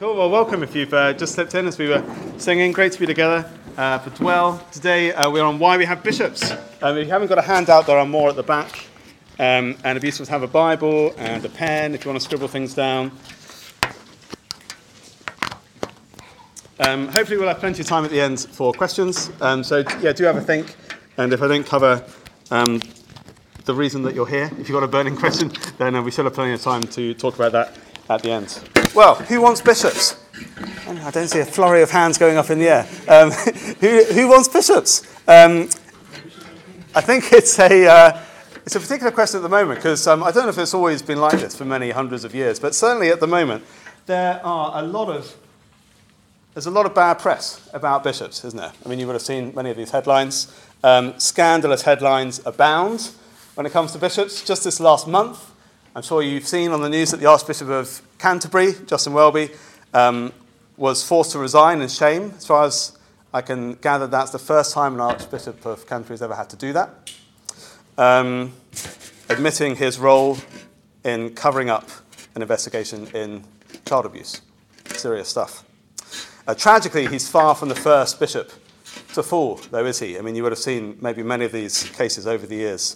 Cool, well, welcome if you've just slipped in as we were singing. Great to be together for Dwell. Today we're on why we have bishops. If you haven't got a handout, there are more at the back. And it'd be useful to have a Bible and a pen if you want to scribble things down. Hopefully we'll have plenty of time at the end for questions. So do have a think. And if I don't cover the reason that you're here, if you've got a burning question, then we should have plenty of time to talk about that at the end. Well, who wants bishops? I don't see a flurry of hands going up in the air. Who wants bishops? I think it's a particular question at the moment because I don't know if it's always been like this for many hundreds of years, but certainly at the moment there's a lot of bad press about bishops, isn't there? I mean, you would have seen many of these headlines. Scandalous headlines abound when it comes to bishops. Just this last month, I'm sure you've seen on the news that the Archbishop of Canterbury, Justin Welby, was forced to resign in shame. As far as I can gather, that's the first time an Archbishop of Canterbury has ever had to do that. Admitting his role in covering up an investigation in child abuse. Serious stuff. Tragically, he's far from the first bishop to fall, though, is he? I mean, you would have seen maybe many of these cases over the years.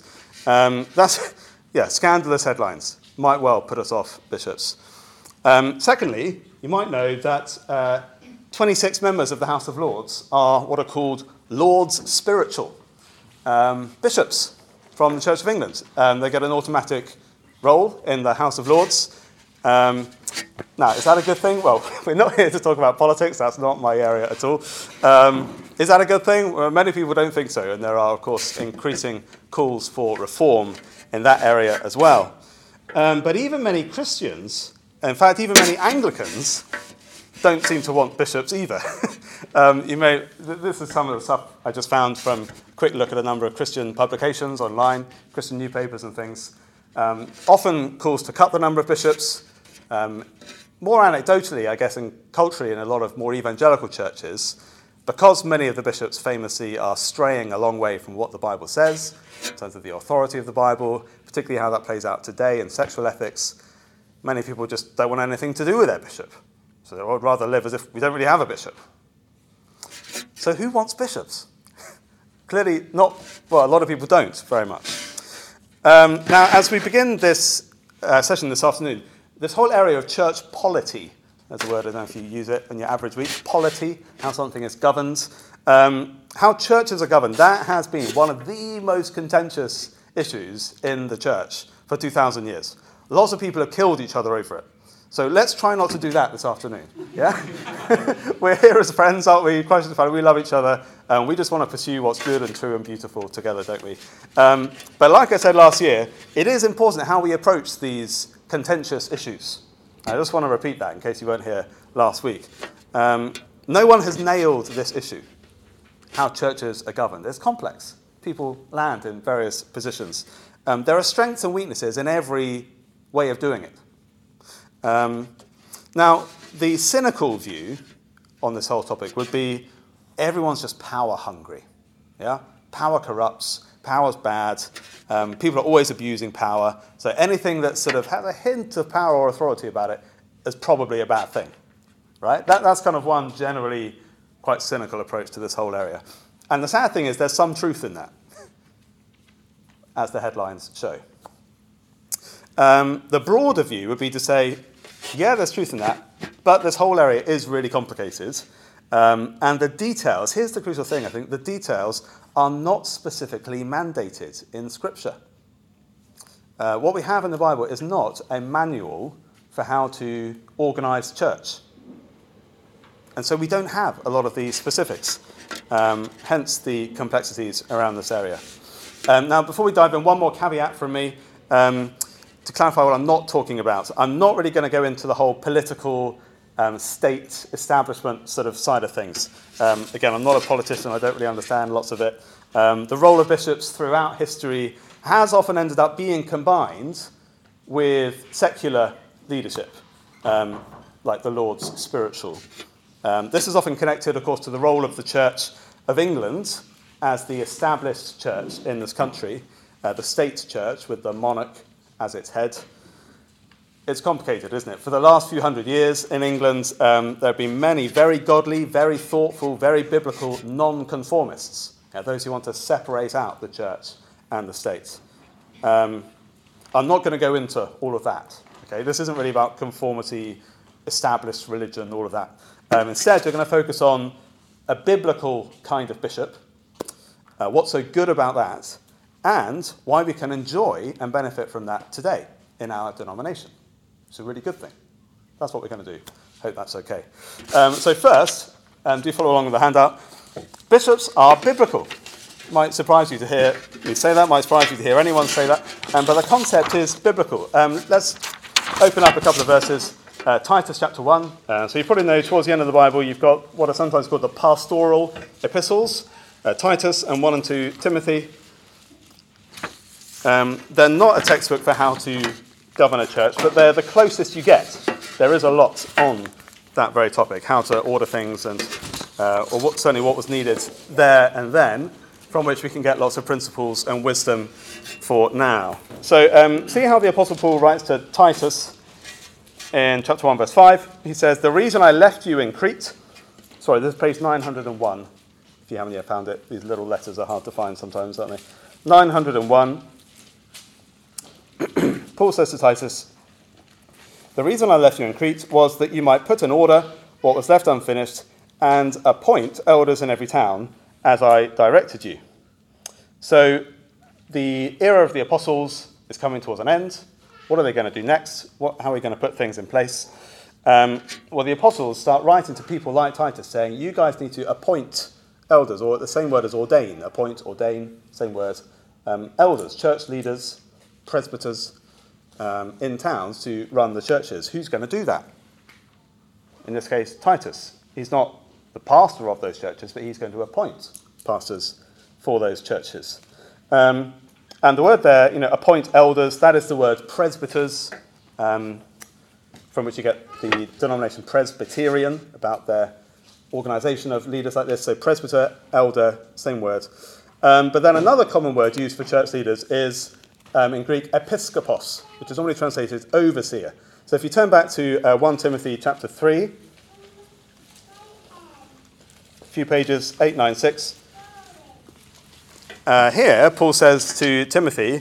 Scandalous headlines might well put us off bishops. Secondly, you might know that 26 members of the House of Lords are what are called Lords Spiritual, bishops from the Church of England. They get an automatic role in the House of Lords. Now, is that a good thing? Well, we're not here to talk about politics. That's not my area at all. Is that a good thing? Well, many people don't think so, and there are, of course, increasing calls for reform in that area as well. But even many Christians, in fact, even many Anglicans, don't seem to want bishops either. This is some of the stuff I just found from a quick look at a number of Christian publications online, Christian newspapers and things. Often calls to cut the number of bishops. More anecdotally, I guess, and culturally in a lot of more evangelical churches, because many of the bishops famously are straying a long way from what the Bible says, in terms of the authority of the Bible, particularly how that plays out today in sexual ethics, many people just don't want anything to do with their bishop. So they would rather live as if we don't really have a bishop. So who wants bishops? Clearly not, well, a lot of people don't very much. Now, as we begin this session this afternoon, this whole area of church polity, that's a word, I don't know if you use it in your average week, polity, how something is governed, how churches are governed, that has been one of the most contentious issues in the church for 2,000 years. Lots of people have killed each other over it. So let's try not to do that this afternoon, yeah? We're here as friends, aren't we? Christ is family, we love each other, and we just want to pursue what's good and true and beautiful together, don't we? But like I said last year, it is important how we approach these contentious issues. I just want to repeat that in case you weren't here last week. No one has nailed this issue, how churches are governed. It's complex. People land in various positions. There are strengths and weaknesses in every way of doing it. Now, the cynical view on this whole topic would be everyone's just power hungry. Yeah? Power corrupts. Power's bad. People are always abusing power. So anything that sort of has a hint of power or authority about it is probably a bad thing, right? That's kind of one generally quite cynical approach to this whole area. And the sad thing is there's some truth in that, as the headlines show. The broader view would be to say, yeah, there's truth in that, but this whole area is really complicated. And the details, here's the crucial thing, I think, the details are not specifically mandated in Scripture. What we have in the Bible is not a manual for how to organize church. And so we don't have a lot of the specifics, hence the complexities around this area. Now, before we dive in, one more caveat from me to clarify what I'm not talking about. I'm not really going to go into the whole political state establishment sort of side of things. Again, I'm not a politician. I don't really understand lots of it. The role of bishops throughout history has often ended up being combined with secular leadership, like the Lord's Spiritual. This is often connected, of course, to the role of the Church of England as the established church in this country, the state church with the monarch as its head. it's complicated, isn't it? For the last few hundred years in England, there have been many very godly, very thoughtful, very biblical non-conformists, those who want to separate out the church and the state. I'm not going to go into all of that. Okay, this isn't really about conformity, established religion, all of that. Instead, we're going to focus on a biblical kind of bishop, what's so good about that, and why we can enjoy and benefit from that today in our denomination. It's a really good thing. That's what we're going to do. Hope that's okay. So first, do follow along with the handout. Bishops are biblical. Might surprise you to hear me say that, might surprise you to hear anyone say that, but the concept is biblical. Let's open up a couple of verses. Titus chapter 1. So you probably know towards the end of the Bible you've got what are sometimes called the pastoral epistles, Titus and 1 and 2 Timothy. They're not a textbook for how to govern a church, but they're the closest you get. There is a lot on that very topic, how to order things, and certainly what was needed there and then, from which we can get lots of principles and wisdom for now. So see how the Apostle Paul writes to Titus in chapter 1, verse 5. He says, "The reason I left you in Crete..." Sorry, this is page 901, if you haven't yet found it. These little letters are hard to find sometimes, aren't they? 901. Paul says to Titus, "The reason I left you in Crete was that you might put in order what was left unfinished and appoint elders in every town, as I directed you." So the era of the apostles is coming towards an end. What are they going to do next? How are we going to put things in place? Well, the apostles start writing to people like Titus saying, you guys need to appoint elders, or the same word as ordain. Appoint, ordain, same word. Elders, church leaders, presbyters in towns to run the churches. Who's going to do that? In this case, Titus. He's not the pastor of those churches, but he's going to appoint pastors for those churches. And the word there, appoint elders, that is the word presbyters, from which you get the denomination Presbyterian, about their organisation of leaders like this. So presbyter, elder, same word. But then another common word used for church leaders is, in Greek, episkopos, which is normally translated overseer. So if you turn back to 1 Timothy chapter 3, a few pages, 896. Here, Paul says to Timothy,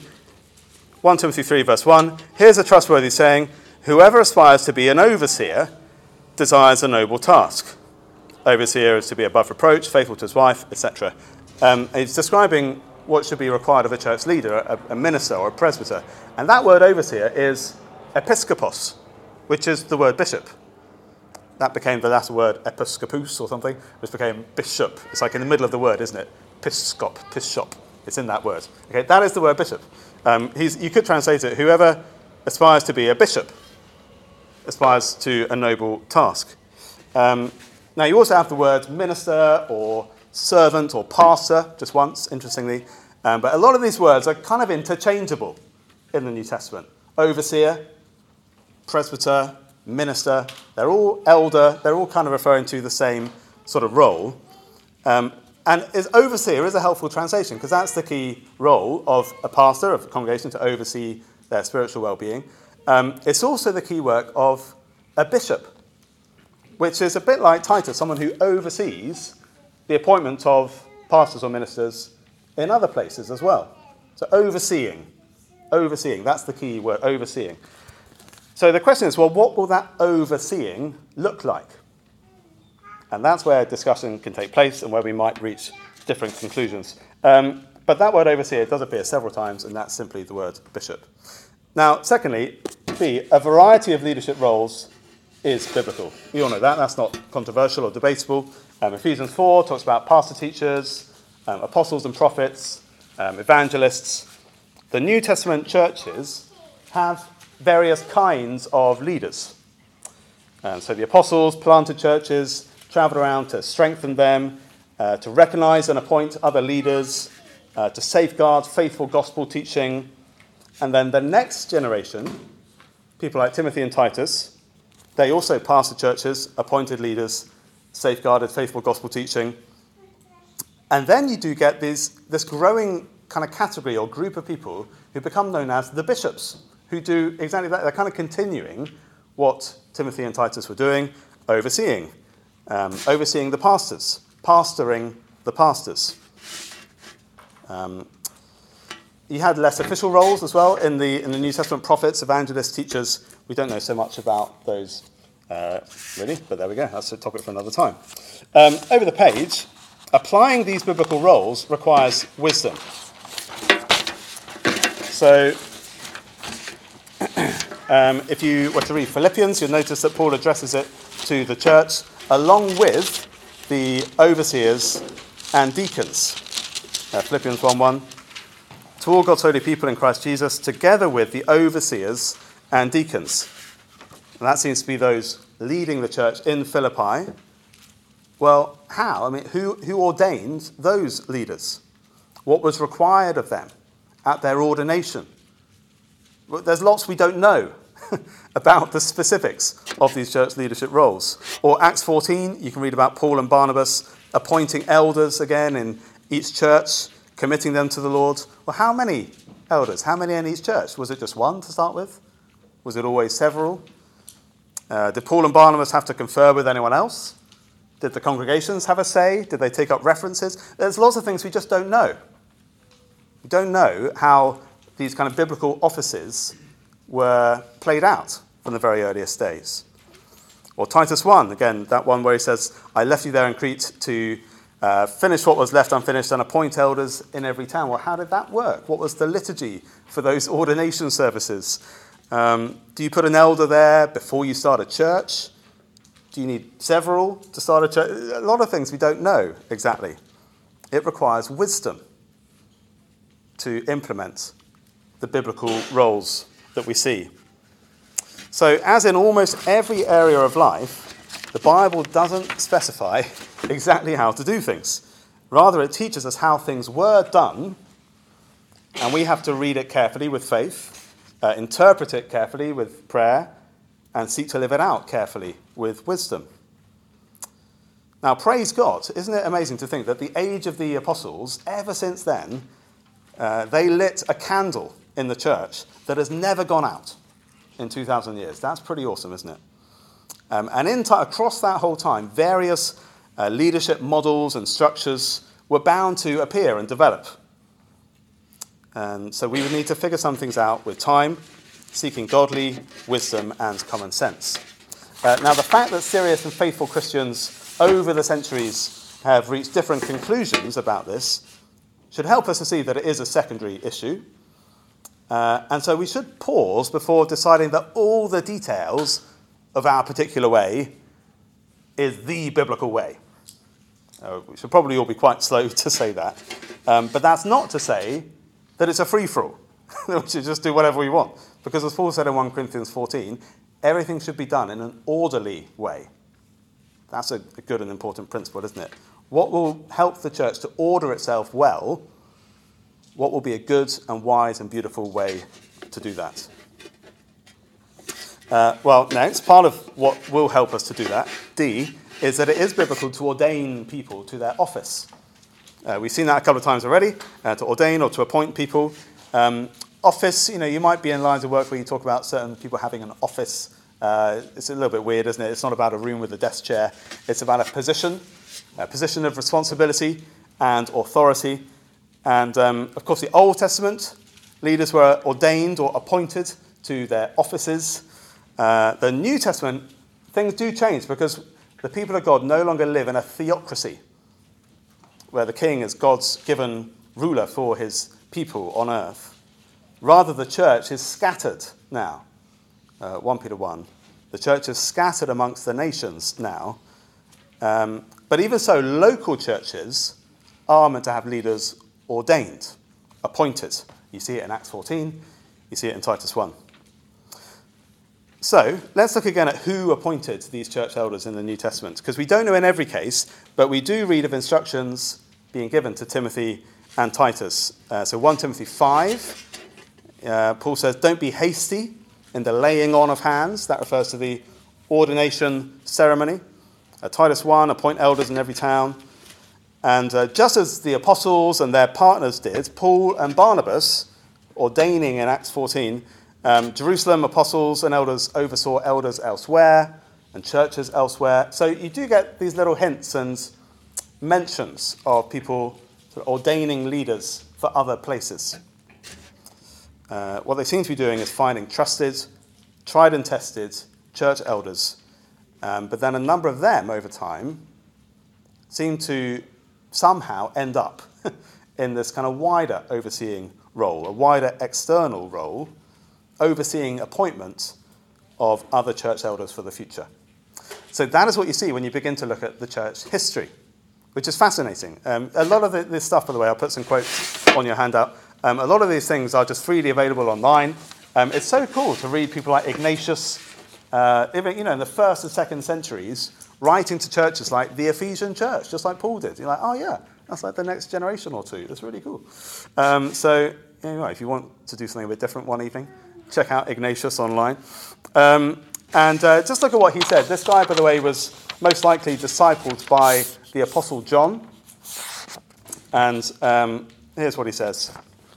1 Timothy 3, verse 1, "Here's a trustworthy saying, whoever aspires to be an overseer desires a noble task." Overseer is to be above reproach, faithful to his wife, etc. He's describing what should be required of a church leader, a minister or a presbyter. And that word overseer is episkopos, which is the word bishop. That became the Latin word episkopos or something, which became bishop. It's like in the middle of the word, isn't it? Piskop. It's in that word. Okay, that is the word bishop. You could translate it, whoever aspires to be a bishop aspires to a noble task. Now, you also have the word minister or servant or pastor, just once, interestingly. But a lot of these words are kind of interchangeable in the New Testament. Overseer, presbyter, minister, they're all elder, they're all kind of referring to the same sort of role. And overseer is a helpful translation, because that's the key role of a pastor of a congregation, to oversee their spiritual well-being. It's also the key work of a bishop, which is a bit like Titus, someone who oversees the appointment of pastors or ministers in other places as well. So overseeing, that's the key word, overseeing. So the question is, well, what will that overseeing look like? And that's where discussion can take place and where we might reach different conclusions. But that word overseer does appear several times, and that's simply the word bishop. Now, secondly, B, a variety of leadership roles is biblical. We all know that. That's not controversial or debatable. Ephesians 4 talks about pastor teachers, apostles and prophets, evangelists. The New Testament churches have various kinds of leaders. So the apostles planted churches, traveled around to strengthen them, to recognize and appoint other leaders, to safeguard faithful gospel teaching. And then the next generation, people like Timothy and Titus, they also pastored churches, appointed leaders, safeguarded faithful gospel teaching. And then you do get this growing kind of category or group of people who become known as the bishops. who do exactly that. They're kind of continuing what Timothy and Titus were doing, overseeing the pastors, pastoring the pastors. He had less official roles as well in the New Testament: prophets, evangelists, teachers. We don't know so much about those really, but there we go. That's a topic for another time. Over the page, applying these biblical roles requires wisdom. So, if you were to read Philippians, you'll notice that Paul addresses it to the church along with the overseers and deacons. Philippians 1:1. To all God's holy people in Christ Jesus, together with the overseers and deacons. And that seems to be those leading the church in Philippi. Well, how? I mean, who ordained those leaders? What was required of them at their ordination? Well, there's lots we don't know about the specifics of these church leadership roles. Or Acts 14, you can read about Paul and Barnabas appointing elders again in each church, committing them to the Lord. Well, how many elders? How many in each church? Was it just one to start with? Was it always several? Did Paul and Barnabas have to confer with anyone else? Did the congregations have a say? Did they take up references? There's lots of things we just don't know. We don't know how these kind of biblical offices were played out from the very earliest days. Or Titus 1, again, that one where he says, I left you there in Crete to finish what was left unfinished and appoint elders in every town. Well, how did that work? What was the liturgy for those ordination services? Do you put an elder there before you start a church? Do you need several to start a church? A lot of things we don't know exactly. It requires wisdom to implement the biblical roles that we see. So, as in almost every area of life, the Bible doesn't specify exactly how to do things. Rather, it teaches us how things were done, and we have to read it carefully with faith, interpret it carefully with prayer, and seek to live it out carefully with wisdom. Now, praise God, isn't it amazing to think that the age of the apostles, ever since then, they lit a candle in the church that has never gone out in 2,000 years. That's pretty awesome, isn't it? And across that whole time, various leadership models and structures were bound to appear and develop. And so we would need to figure some things out with time, seeking godly wisdom and common sense. Now, the fact that serious and faithful Christians over the centuries have reached different conclusions about this should help us to see that it is a secondary issue. And so we should pause before deciding that all the details of our particular way is the biblical way. We should probably all be quite slow to say that. But that's not to say that it's a free-for-all. We should just do whatever we want. Because as Paul said in 1 Corinthians 14, everything should be done in an orderly way. That's a good and important principle, isn't it? What will help the church to order itself well? What will be a good and wise and beautiful way to do that? Next, part of what will help us to do that, D, is that it is biblical to ordain people to their office. We've seen that a couple of times already, to ordain or to appoint people. Office, you might be in lines of work where you talk about certain people having an office. It's a little bit weird, isn't it? It's not about a room with a desk chair. It's about a position of responsibility and authority. And, of course, the Old Testament leaders were ordained or appointed to their offices. The New Testament, things do change because the people of God no longer live in a theocracy where the king is God's given ruler for his people on earth. Rather, the church is scattered now. 1 Peter 1. The church is scattered amongst the nations now. But even so, local churches are meant to have leaders ordained, appointed. You see it in Acts 14. You see it in Titus 1. So, let's look again at who appointed these church elders in the New Testament, because we don't know in every case, but we do read of instructions being given to Timothy and Titus. So 1 Timothy 5, Paul says, don't be hasty in the laying on of hands. That refers to the ordination ceremony. Titus 1, appoint elders in every town. And just as the apostles and their partners did, Paul and Barnabas, ordaining in Acts 14, Jerusalem, apostles and elders oversaw elders elsewhere and churches elsewhere. So you do get these little hints and mentions of people sort of ordaining leaders for other places. What they seem to be doing is finding trusted, tried and tested church elders, but then a number of them over time seem to somehow end up in this kind of wider overseeing role, a wider external role, overseeing appointment of other church elders for the future. So that is what you see when you begin to look at the church history, which is fascinating. A lot of this stuff, by the way, I'll put some quotes on your handout. A lot of these things are just freely available online. It's so cool to read people like Ignatius, even in the first and second centuries, writing to churches like the Ephesian church, just like Paul did. You're like, oh yeah, that's like the next generation or two. That's really cool. So anyway, if you want to do something a bit different one evening, check out Ignatius online. And just look at what he said. This guy, by the way, was most likely discipled by the Apostle John. And here's what he says.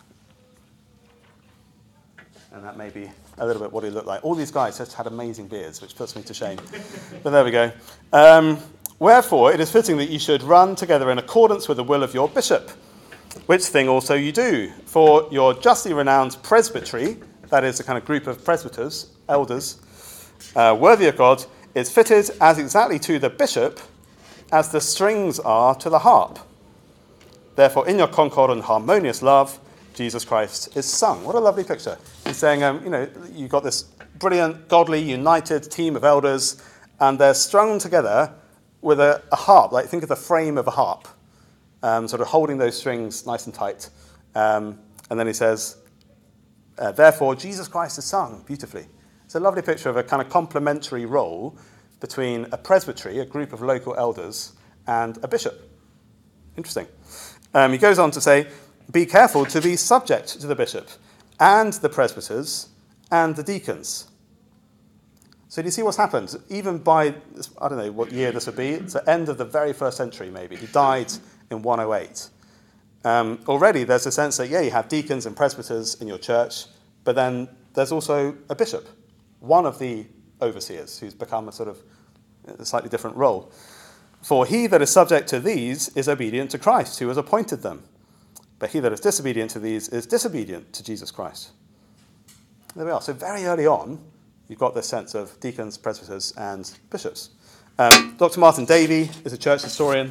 And that may be a little bit what he looked like. All these guys just had amazing beards, which puts me to shame. But there we go. Wherefore, it is fitting that you should run together in accordance with the will of your bishop, which thing also you do. For your justly renowned presbytery, that is a kind of group of presbyters, elders, worthy of God, is fitted as exactly to the bishop as the strings are to the harp. Therefore, in your concord and harmonious love, Jesus Christ is sung. What a lovely picture. He's saying, you've got this brilliant, godly, united team of elders, and they're strung together with a harp. Like, think of the frame of a harp, sort of holding those strings nice and tight. And then he says, therefore, Jesus Christ is sung beautifully. It's a lovely picture of a kind of complementary role between a presbytery, a group of local elders, and a bishop. Interesting. He goes on to say, be careful to be subject to the bishop and the presbyters and the deacons. So do you see what's happened? Even by, I don't know what year this would be, it's the end of the very first century maybe. He died in 108. Already there's a sense that, you have deacons and presbyters in your church, but then there's also a bishop, one of the overseers, who's become a sort of a slightly different role. For he that is subject to these is obedient to Christ, who has appointed them. But he that is disobedient to these is disobedient to Jesus Christ. There we are. So very early on, you've got this sense of deacons, presbyters, and bishops. Dr. Martin Davey is a church historian.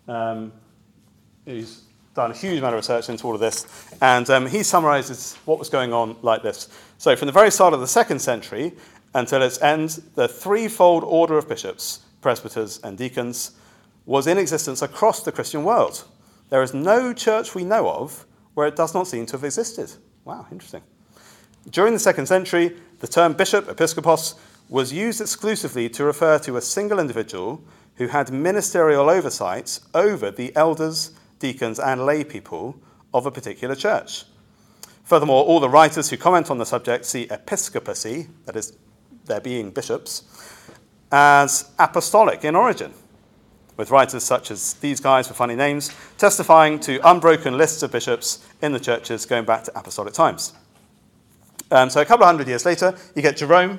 He's done a huge amount of research into all of this. And he summarizes what was going on like this. So from the very start of the 2nd century until its end, the threefold order of bishops, presbyters, and deacons was in existence across the Christian world. There is no church we know of where it does not seem to have existed. Wow, interesting. During the 2nd century, the term bishop, episkopos, was used exclusively to refer to a single individual who had ministerial oversight over the elders, deacons, and lay people of a particular church. Furthermore, all the writers who comment on the subject see episcopacy, that is, there being bishops, as apostolic in origin, with writers such as these guys with funny names testifying to unbroken lists of bishops in the churches going back to apostolic times. So a couple of hundred years later, you get Jerome.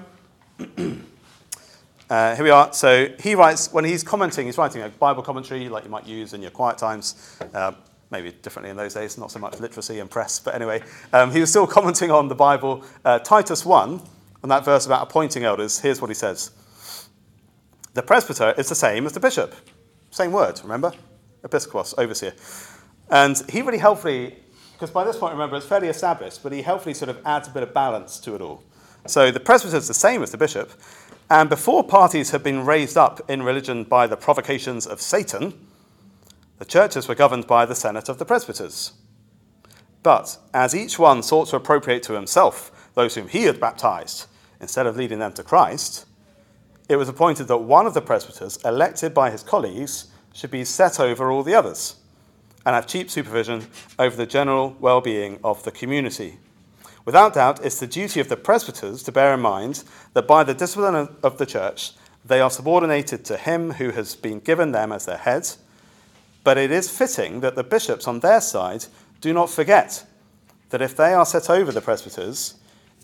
Here we are. So he writes, when he's commenting, he's writing a Bible commentary like you might use in your quiet times, maybe differently in those days, not so much literacy and press, but anyway, he was still commenting on the Bible. Titus 1, on that verse about appointing elders, here's what he says. The presbyter is the same as the bishop. Same word, remember? Episkopos, overseer. And he really helpfully, because by this point, remember, it's fairly established, but he helpfully sort of adds a bit of balance to it all. So the presbyter is the same as the bishop, and before parties had been raised up in religion by the provocations of Satan, the churches were governed by the senate of the presbyters. But as each one sought to appropriate to himself those whom he had baptized, instead of leading them to Christ, it was appointed that one of the presbyters, elected by his colleagues, should be set over all the others and have chief supervision over the general well-being of the community. Without doubt, it's the duty of the presbyters to bear in mind that by the discipline of the church, they are subordinated to him who has been given them as their head, but it is fitting that the bishops on their side do not forget that if they are set over the presbyters,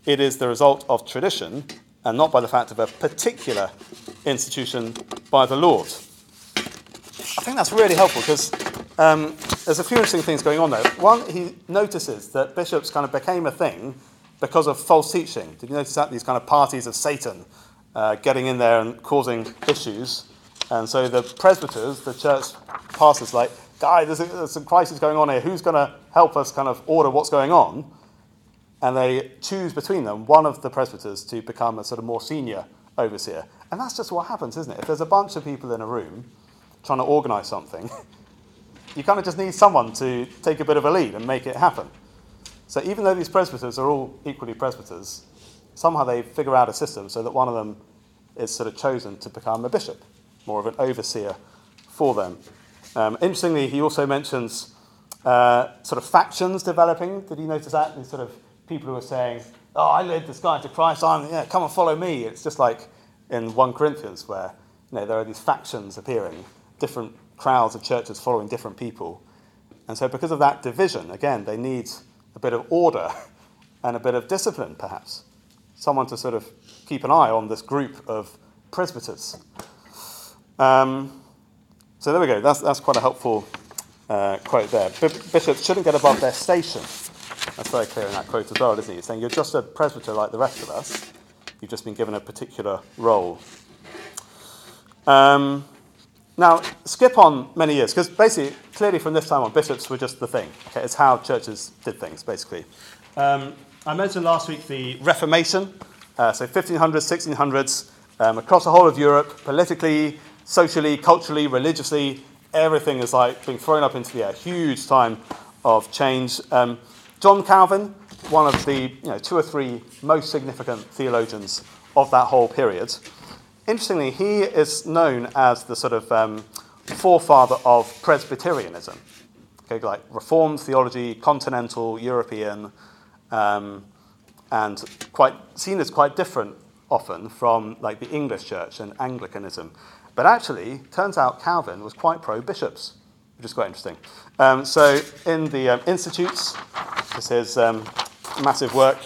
it is the result of tradition and not by the fact of a particular institution by the Lord. I think that's really helpful because there's a few interesting things going on there. One, he notices that bishops kind of became a thing because of false teaching. Did you notice that? These kind of parties of Satan getting in there and causing issues. And so the presbyters, the church pastors, like, guys, there's some crisis going on here. Who's going to help us kind of order what's going on? And they choose between them one of the presbyters to become a sort of more senior overseer. And that's just what happens, isn't it? If there's a bunch of people in a room trying to organise something, you kind of just need someone to take a bit of a lead and make it happen. So even though these presbyters are all equally presbyters, somehow they figure out a system so that one of them is sort of chosen to become a bishop, more of an overseer for them. Interestingly, he also mentions sort of factions developing. Did you notice that? These sort of people who are saying, oh, I led this guy to Christ, come and follow me. It's just like in 1 Corinthians where there are these factions appearing, different crowds of churches following different people. And so because of that division, again, they need a bit of order and a bit of discipline, perhaps. Someone to sort of keep an eye on this group of presbyters. So there we go. That's quite a helpful quote there. Bishops shouldn't get above their station. That's very clear in that quote as well, isn't it? He's saying you're just a presbyter like the rest of us. You've just been given a particular role. Now, skip on many years, because basically, clearly from this time on, bishops were just the thing. Okay, it's how churches did things, basically. I mentioned last week the Reformation, so 1500s, 1600s, across the whole of Europe, politically, socially, culturally, religiously, everything is like being thrown up into the air. Huge time of change. John Calvin, one of the 2 or 3 most significant theologians of that whole period. Interestingly, he is known as the sort of forefather of Presbyterianism. Okay, like Reformed theology, continental, European, and seen as quite different often from like the English church and Anglicanism. But actually, turns out Calvin was quite pro-bishops, which is quite interesting. So in the Institutes, this is massive work,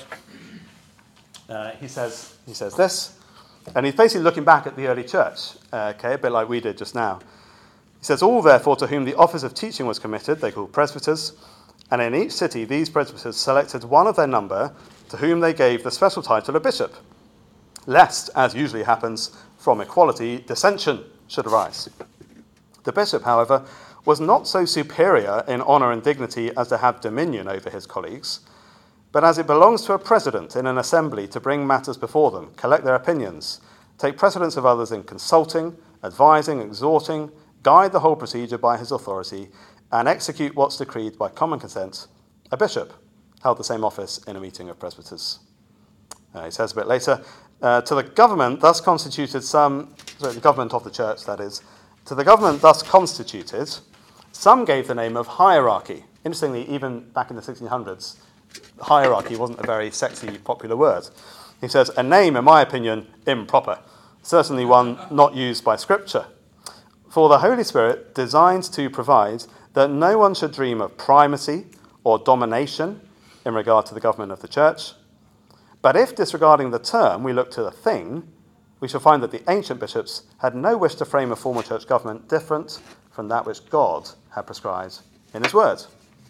he says this, and he's basically looking back at the early church, a bit like we did just now. He says, all therefore to whom the office of teaching was committed, they called presbyters, and in each city these presbyters selected one of their number to whom they gave the special title of bishop, lest, as usually happens, from equality, dissension should arise. The bishop, however, was not so superior in honour and dignity as to have dominion over his colleagues, but as it belongs to a president in an assembly to bring matters before them, collect their opinions, take precedence of others in consulting, advising, exhorting, guide the whole procedure by his authority, and execute what's decreed by common consent, a bishop held the same office in a meeting of presbyters. He says a bit later, to the government thus constituted the government of the church, that is, to the government thus constituted, some gave the name of hierarchy. Interestingly, even back in the 1600s, hierarchy wasn't a very sexy, popular word. He says, a name, in my opinion, improper, certainly one not used by Scripture. For the Holy Spirit designed to provide that no one should dream of primacy or domination in regard to the government of the church. But if, disregarding the term, we look to the thing, we shall find that the ancient bishops had no wish to frame a formal church government different from that which God had prescribed in his word.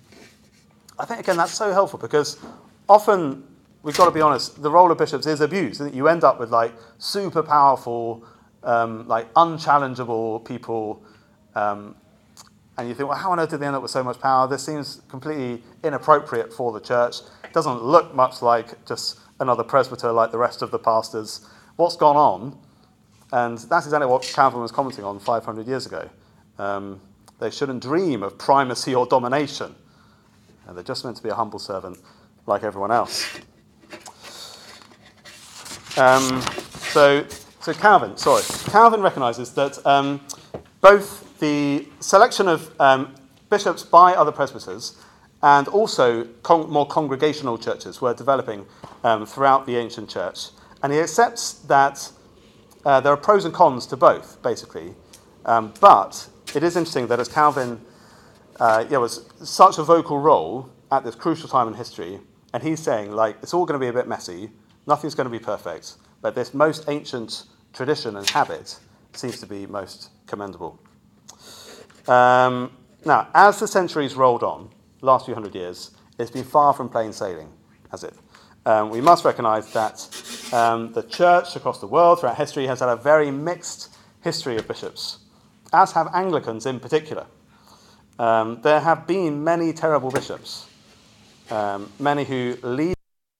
I think, again, that's so helpful because often, we've got to be honest, the role of bishops is abused. You end up with like super powerful, like unchallengeable people, and you think, well, how on earth did they end up with so much power? This seems completely inappropriate for the church. It doesn't look much like just another presbyter like the rest of the pastors. What's gone on? And that's exactly what Calvin was commenting on 500 years ago. They shouldn't dream of primacy or domination. And they're just meant to be a humble servant like everyone else. So Calvin recognises that both the selection of bishops by other presbyters and also more congregational churches were developing throughout the ancient church. And he accepts that there are pros and cons to both, basically. But it is interesting that as Calvin was such a vocal role at this crucial time in history, and he's saying, like, it's all going to be a bit messy, Nothing's going to be perfect. But this most ancient tradition and habit seems to be most commendable. Now, as the centuries rolled on, last few hundred years, it's been far from plain sailing, has it? We must recognise that the church across the world throughout history has had a very mixed history of bishops, as have Anglicans in particular. There have been many terrible bishops, many who lead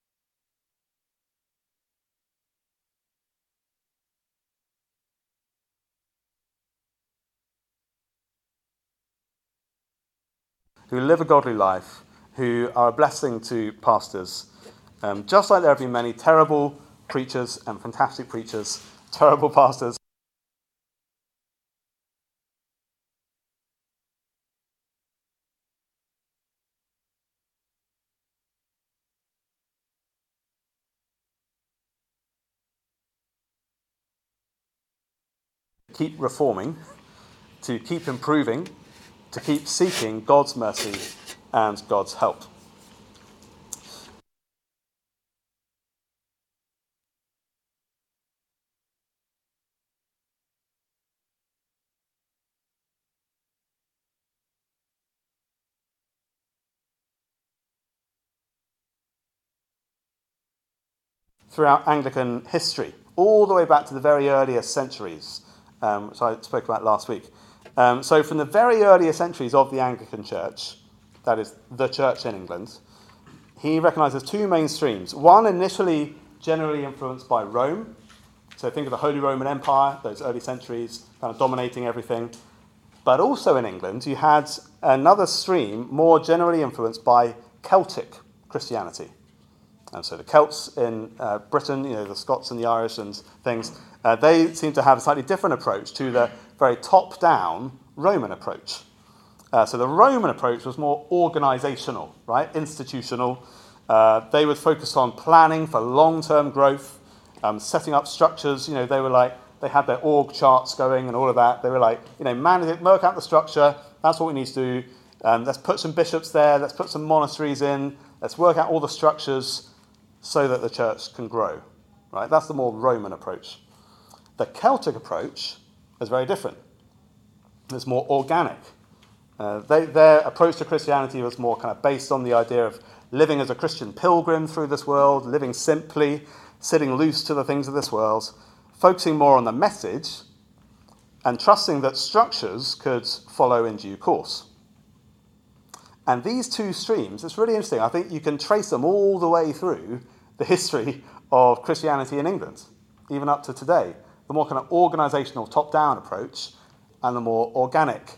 who live a godly life, who are a blessing to pastors, just like there have been many terrible preachers and fantastic preachers, terrible pastors. Keep reforming, to keep improving, to keep seeking God's mercy and God's help. Throughout Anglican history, all the way back to the very earliest centuries, which I spoke about last week. So from the very earliest centuries of the Anglican Church, that is the church in England, he recognises two main streams. One initially generally influenced by Rome. So think of the Holy Roman Empire, those early centuries, kind of dominating everything. But also in England, you had another stream more generally influenced by Celtic Christianity. And so the Celts in Britain, the Scots and the Irish and things, they seem to have a slightly different approach to the very top-down Roman approach. So the Roman approach was more organisational, right, institutional. They would focus on planning for long-term growth, setting up structures. They had their org charts going and all of that. They were like, work out the structure. That's what we need to do. Let's put some bishops there. Let's put some monasteries in. Let's work out all the structures so that the church can grow, right? That's the more Roman approach. The Celtic approach is very different. It's more organic. Their approach to Christianity was more kind of based on the idea of living as a Christian pilgrim through this world, living simply, sitting loose to the things of this world, focusing more on the message and trusting that structures could follow in due course. And these two streams, it's really interesting. I think you can trace them all the way through the history of Christianity in England, even up to today. The more kind of organisational top-down approach and the more organic,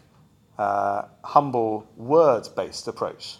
humble, words-based approach.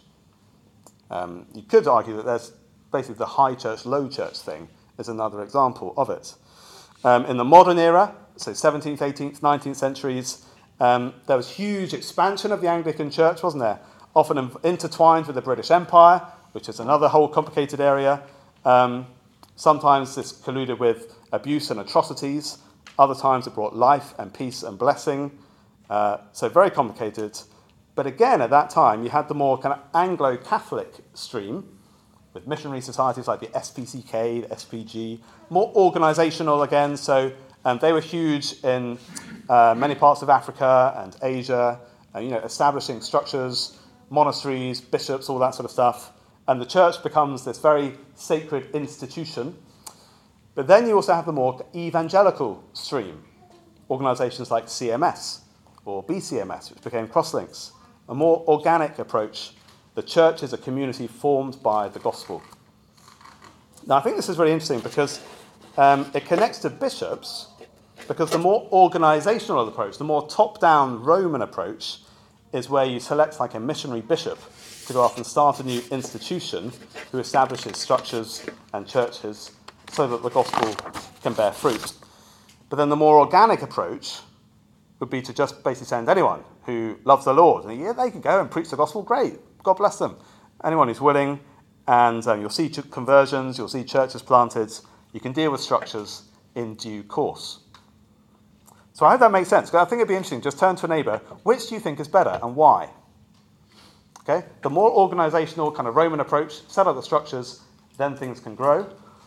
You could argue that there's basically the high church, low church thing is another example of it. In the modern era, so 17th, 18th, 19th centuries, there was huge expansion of the Anglican Church, wasn't there? Often intertwined with the British Empire, which is another whole complicated area. Sometimes this colluded with abuse and atrocities. Other times it brought life and peace and blessing. So very complicated. But again, at that time, you had the more kind of Anglo-Catholic stream with missionary societies like the SPCK, the SPG, more organisational again. So they were huge in many parts of Africa and Asia, establishing structures, monasteries, bishops, all that sort of stuff. And the church becomes this very sacred institution. But then you also have the more evangelical stream, organisations like CMS or BCMS, which became Crosslinks. A more organic approach. The church is a community formed by the gospel. Now, I think this is really interesting because it connects to bishops, because the more organisational approach, the more top-down Roman approach, is where you select like a missionary bishop to go off and start a new institution who establishes structures and churches so that the gospel can bear fruit. But then the more organic approach would be to just basically send anyone who loves the Lord. And they can go and preach the gospel, great, God bless them. Anyone who's willing, and you'll see conversions, you'll see churches planted, you can deal with structures in due course. So I hope that makes sense, because I think it'd be interesting, just turn to a neighbour, which do you think is better and why? Okay, the more organisational kind of Roman approach, set up the structures, then things can grow.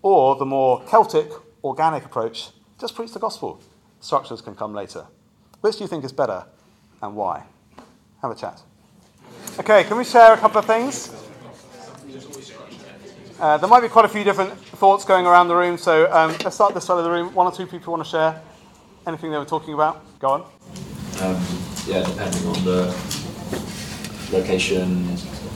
or the more Celtic, organic approach, just preach the gospel. Structures can come later. Which do you think is better and why? Have a chat. Okay, can we share a couple of things? There might be quite a few different thoughts going around the room, so let's start this side of the room. One or two people want to share anything they were talking about? Go on. Depending on the location,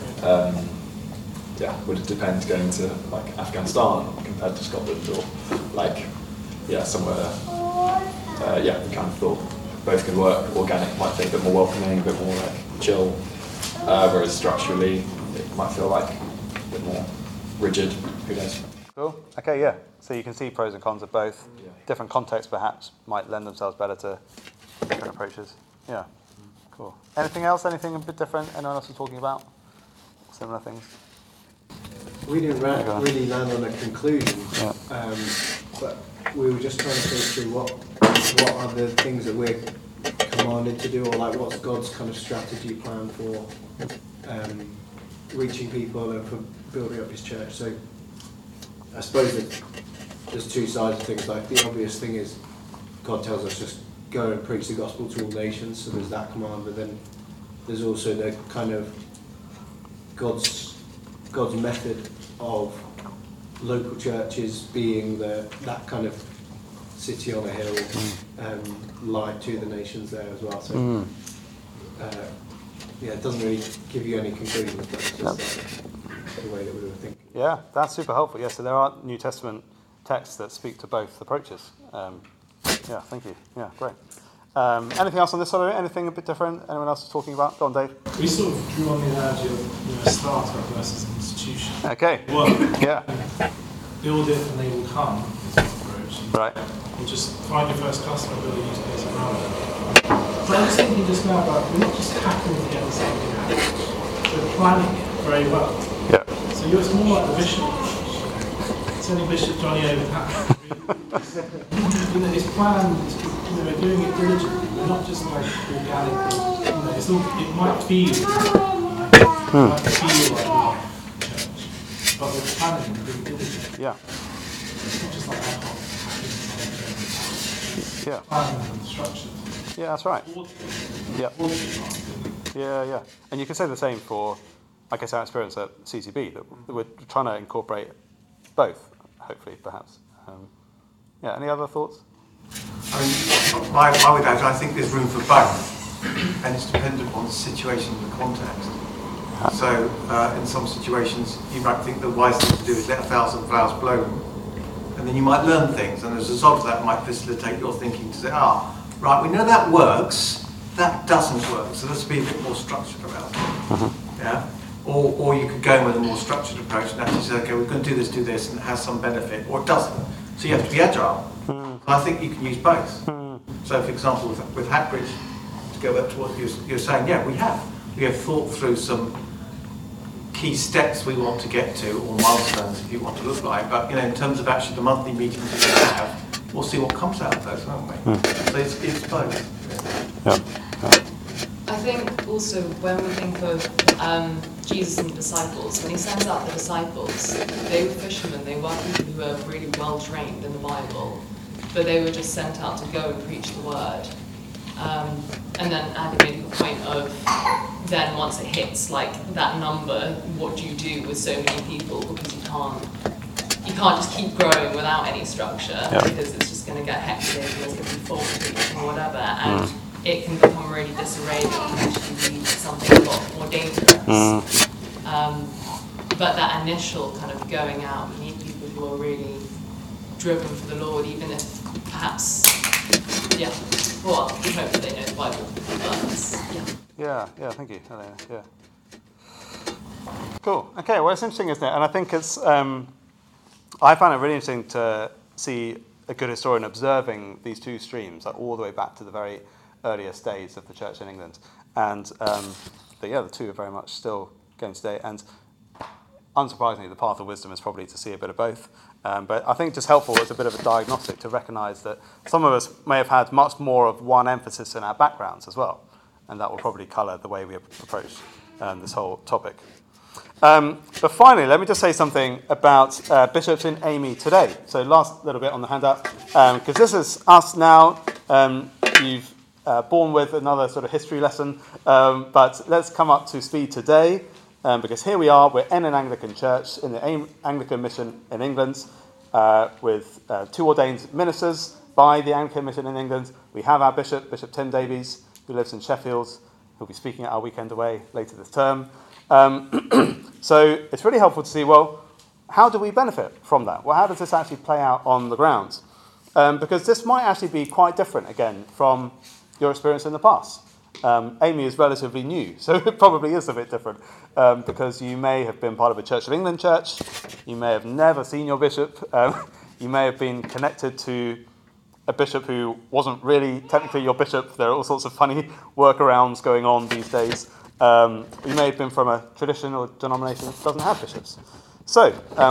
would it depend going to like Afghanistan compared to Scotland or somewhere? We kind of thought both could work. Organic might be a bit more welcoming, a bit more like chill, whereas structurally it might feel like a bit more rigid. Who knows? Cool. Okay, yeah. So you can see pros and cons of both. Yeah. Different contexts perhaps might lend themselves better to different approaches. Yeah. Cool. Anything else? Anything a bit different? Anyone else was talking about similar things? We didn't really land on a conclusion, Yeah. but we were just trying to think through what are the things that we're commanded to do, or like what's God's kind of strategy plan for reaching people and for building up His church. So I suppose that there's two sides of things. Like the obvious thing is God tells us just go and preach the gospel to all nations. So there's that command, but then there's also the kind of God's method of local churches being that kind of city on a hill, light to the nations there as well. So it doesn't really give you any conclusions, but it's just like the way that we were thinking. Yeah, that's super helpful. Yeah, so there are New Testament texts that speak to both approaches. Thank you. Yeah, great. Anything else on this side of it? Anything a bit different? Anyone else talking about? Go on, Dave. We sort of drew on the analogy of startup versus institution. Okay. Well, Yeah. build it and they will come is one approach. Right. Or just find your first customer, build a use case around it. But I was thinking just now about we're not just hacking together something package, we're planning it very well. Yeah. So it's more like the Bishop. It's only Bishop Johnny over that. It's planned, we're doing it diligently. We're not just like organically, it's all, it might feel like church, but we're planning and doing diligently. Yeah. It's not just like ad hoc hacking. Yeah. Planning and structure. Yeah, that's right. Yeah. Yeah. Yeah. And you can say the same for, I guess, our experience at CCB, that we're trying to incorporate both, hopefully, perhaps. Any other thoughts? I mean, I would add, I think there's room for both, and it's dependent on the situation and the context. So, in some situations, you might think the wise thing to do is let 1,000 flowers bloom, and then you might learn things, and as a result of that, might facilitate your thinking to say, right, we know that works, that doesn't work, so let's be a bit more structured about it. Yeah? Or you could go in with a more structured approach and actually say, okay, we're going to do this, and it has some benefit, or it doesn't. So you have to be agile. I think you can use both. So, for example, with Hackbridge, to go back to what you're saying, we have thought through some key steps we want to get to, or milestones, if you want to look like. But in terms of actually the monthly meetings that we have, we'll see what comes out of those, won't we? So it's both. I think also when we think of Jesus and the disciples, when he sends out the disciples, they were fishermen, they weren't people who were really well trained in the Bible, but they were just sent out to go and preach the word. And then Andy made the point of then once it hits like that number, what do you do with so many people, because you can't just keep growing without any structure, because it's just going to get hectic and there's going to be false preaching or whatever, and it can become really disarrayed and can actually lead to something a lot more dangerous. But that initial kind of going out, we need people who are really driven for the Lord, even if perhaps, we hope that they know the Bible, but Yeah, thank you. Yeah. Cool. Okay, well, it's interesting, isn't it? And I think it's, I find it really interesting to see a good historian observing these two streams, like all the way back to the very earliest days of the church in England. And the two are very much still going today. And unsurprisingly, the path of wisdom is probably to see a bit of both. But I think just helpful as a bit of a diagnostic to recognise that some of us may have had much more of one emphasis in our backgrounds as well. And that will probably colour the way we approach this whole topic. But finally, let me just say something about bishops in AME today. So last little bit on the handout, because this is us now. You've born with another sort of history lesson, but let's come up to speed today, because here we are, we're in an Anglican church, in the Anglican mission in England, with 2 ordained ministers by the Anglican mission in England. We have our bishop, Bishop Tim Davies, who lives in Sheffield. He'll be speaking at our weekend away later this term. So it's really helpful to see, well, how do we benefit from that? Well, how does this actually play out on the ground? Because this might actually be quite different, again, from your experience in the past. AME is relatively new, so it probably is a bit different, because you may have been part of a Church of England church, you may have never seen your bishop, you may have been connected to a bishop who wasn't really technically your bishop. There are all sorts of funny workarounds going on these days. You may have been from a tradition or denomination that doesn't have bishops. So,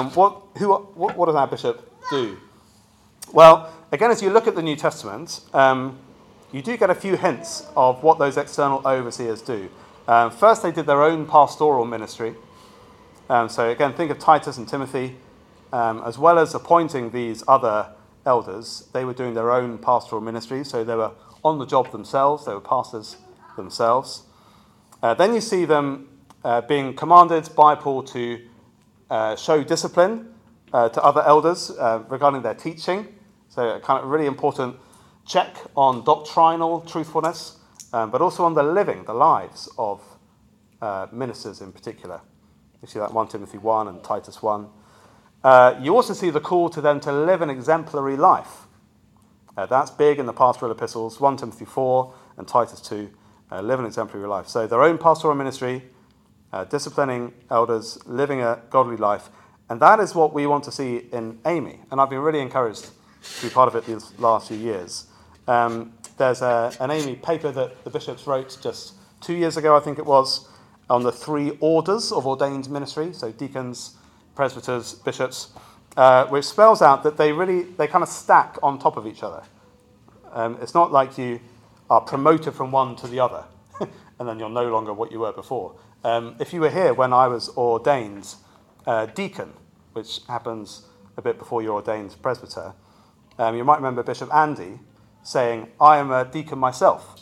what does our bishop do? Well, again, as you look at the New Testament, you do get a few hints of what those external overseers do. First, they did their own pastoral ministry. So again, think of Titus and Timothy. As well as appointing these other elders, they were doing their own pastoral ministry. So they were on the job themselves. They were pastors themselves. Then you see them being commanded by Paul to show discipline to other elders regarding their teaching. So a kind of really important check on doctrinal truthfulness, but also on the lives of ministers in particular. You see that 1 Timothy 1 and Titus 1. You also see the call to them to live an exemplary life. That's big in the pastoral epistles, 1 Timothy 4 and Titus 2, live an exemplary life. So their own pastoral ministry, disciplining elders, living a godly life, and that is what we want to see in AME. And I've been really encouraged to be part of it these last few years. There's an AME paper that the bishops wrote just 2 years ago, I think it was, on the 3 orders of ordained ministry, so deacons, presbyters, bishops, which spells out that they kind of stack on top of each other. It's not like you are promoted from one to the other, and then you're no longer what you were before. If you were here when I was ordained deacon, which happens a bit before you're ordained presbyter, you might remember Bishop Andy saying, I am a deacon myself,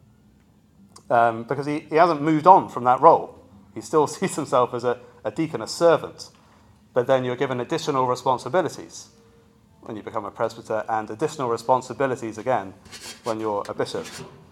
because he hasn't moved on from that role. He still sees himself as a deacon, a servant, but then you're given additional responsibilities when you become a presbyter, and additional responsibilities again when you're a bishop.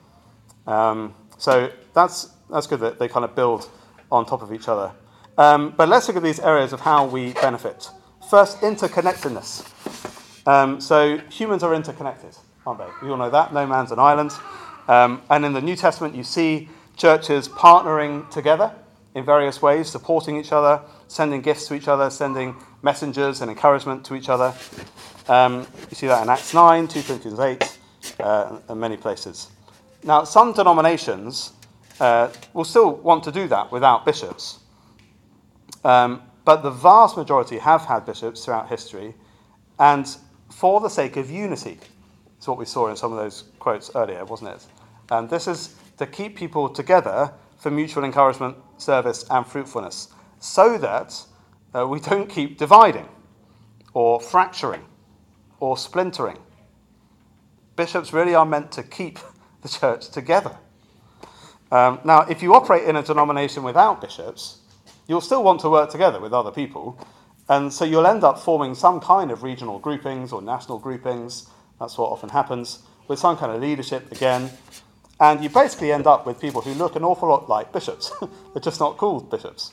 So that's good that they kind of build on top of each other. But let's look at these areas of how we benefit. First, interconnectedness. So humans are interconnected, aren't they? We all know that. No man's an island. And in the New Testament, you see churches partnering together in various ways, supporting each other, sending gifts to each other, sending messengers and encouragement to each other. You see that in Acts 9, 2 Corinthians 8, and many places. Now, some denominations will still want to do that without bishops. But the vast majority have had bishops throughout history, and for the sake of unity. It's what we saw in some of those quotes earlier, wasn't it? And this is to keep people together for mutual encouragement, service, and fruitfulness, so that we don't keep dividing or fracturing or splintering. Bishops really are meant to keep the church together. Now, if you operate in a denomination without bishops, you'll still want to work together with other people, and so you'll end up forming some kind of regional groupings or national groupings. That's what often happens, with some kind of leadership again. And you basically end up with people who look an awful lot like bishops. They're just not called bishops.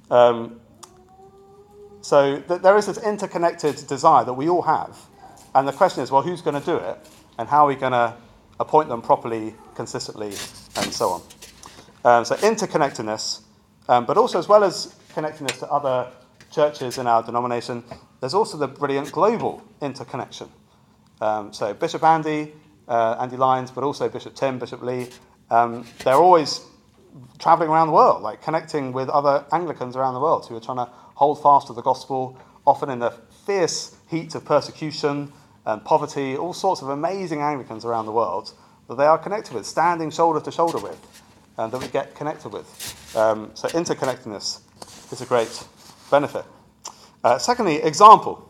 So there is this interconnected desire that we all have. And the question is, well, who's going to do it? And how are we going to appoint them properly, consistently, and so on? So interconnectedness, but also as well as connectedness to other churches in our denomination, there's also the brilliant global interconnection. So Bishop Andy Lyons, but also Bishop Tim, Bishop Lee, they're always travelling around the world, like connecting with other Anglicans around the world who are trying to hold fast to the gospel, often in the fierce heat of persecution and poverty, all sorts of amazing Anglicans around the world that they are connected with, standing shoulder to shoulder with, and that we get connected with. So interconnectedness is a great benefit. Secondly, example.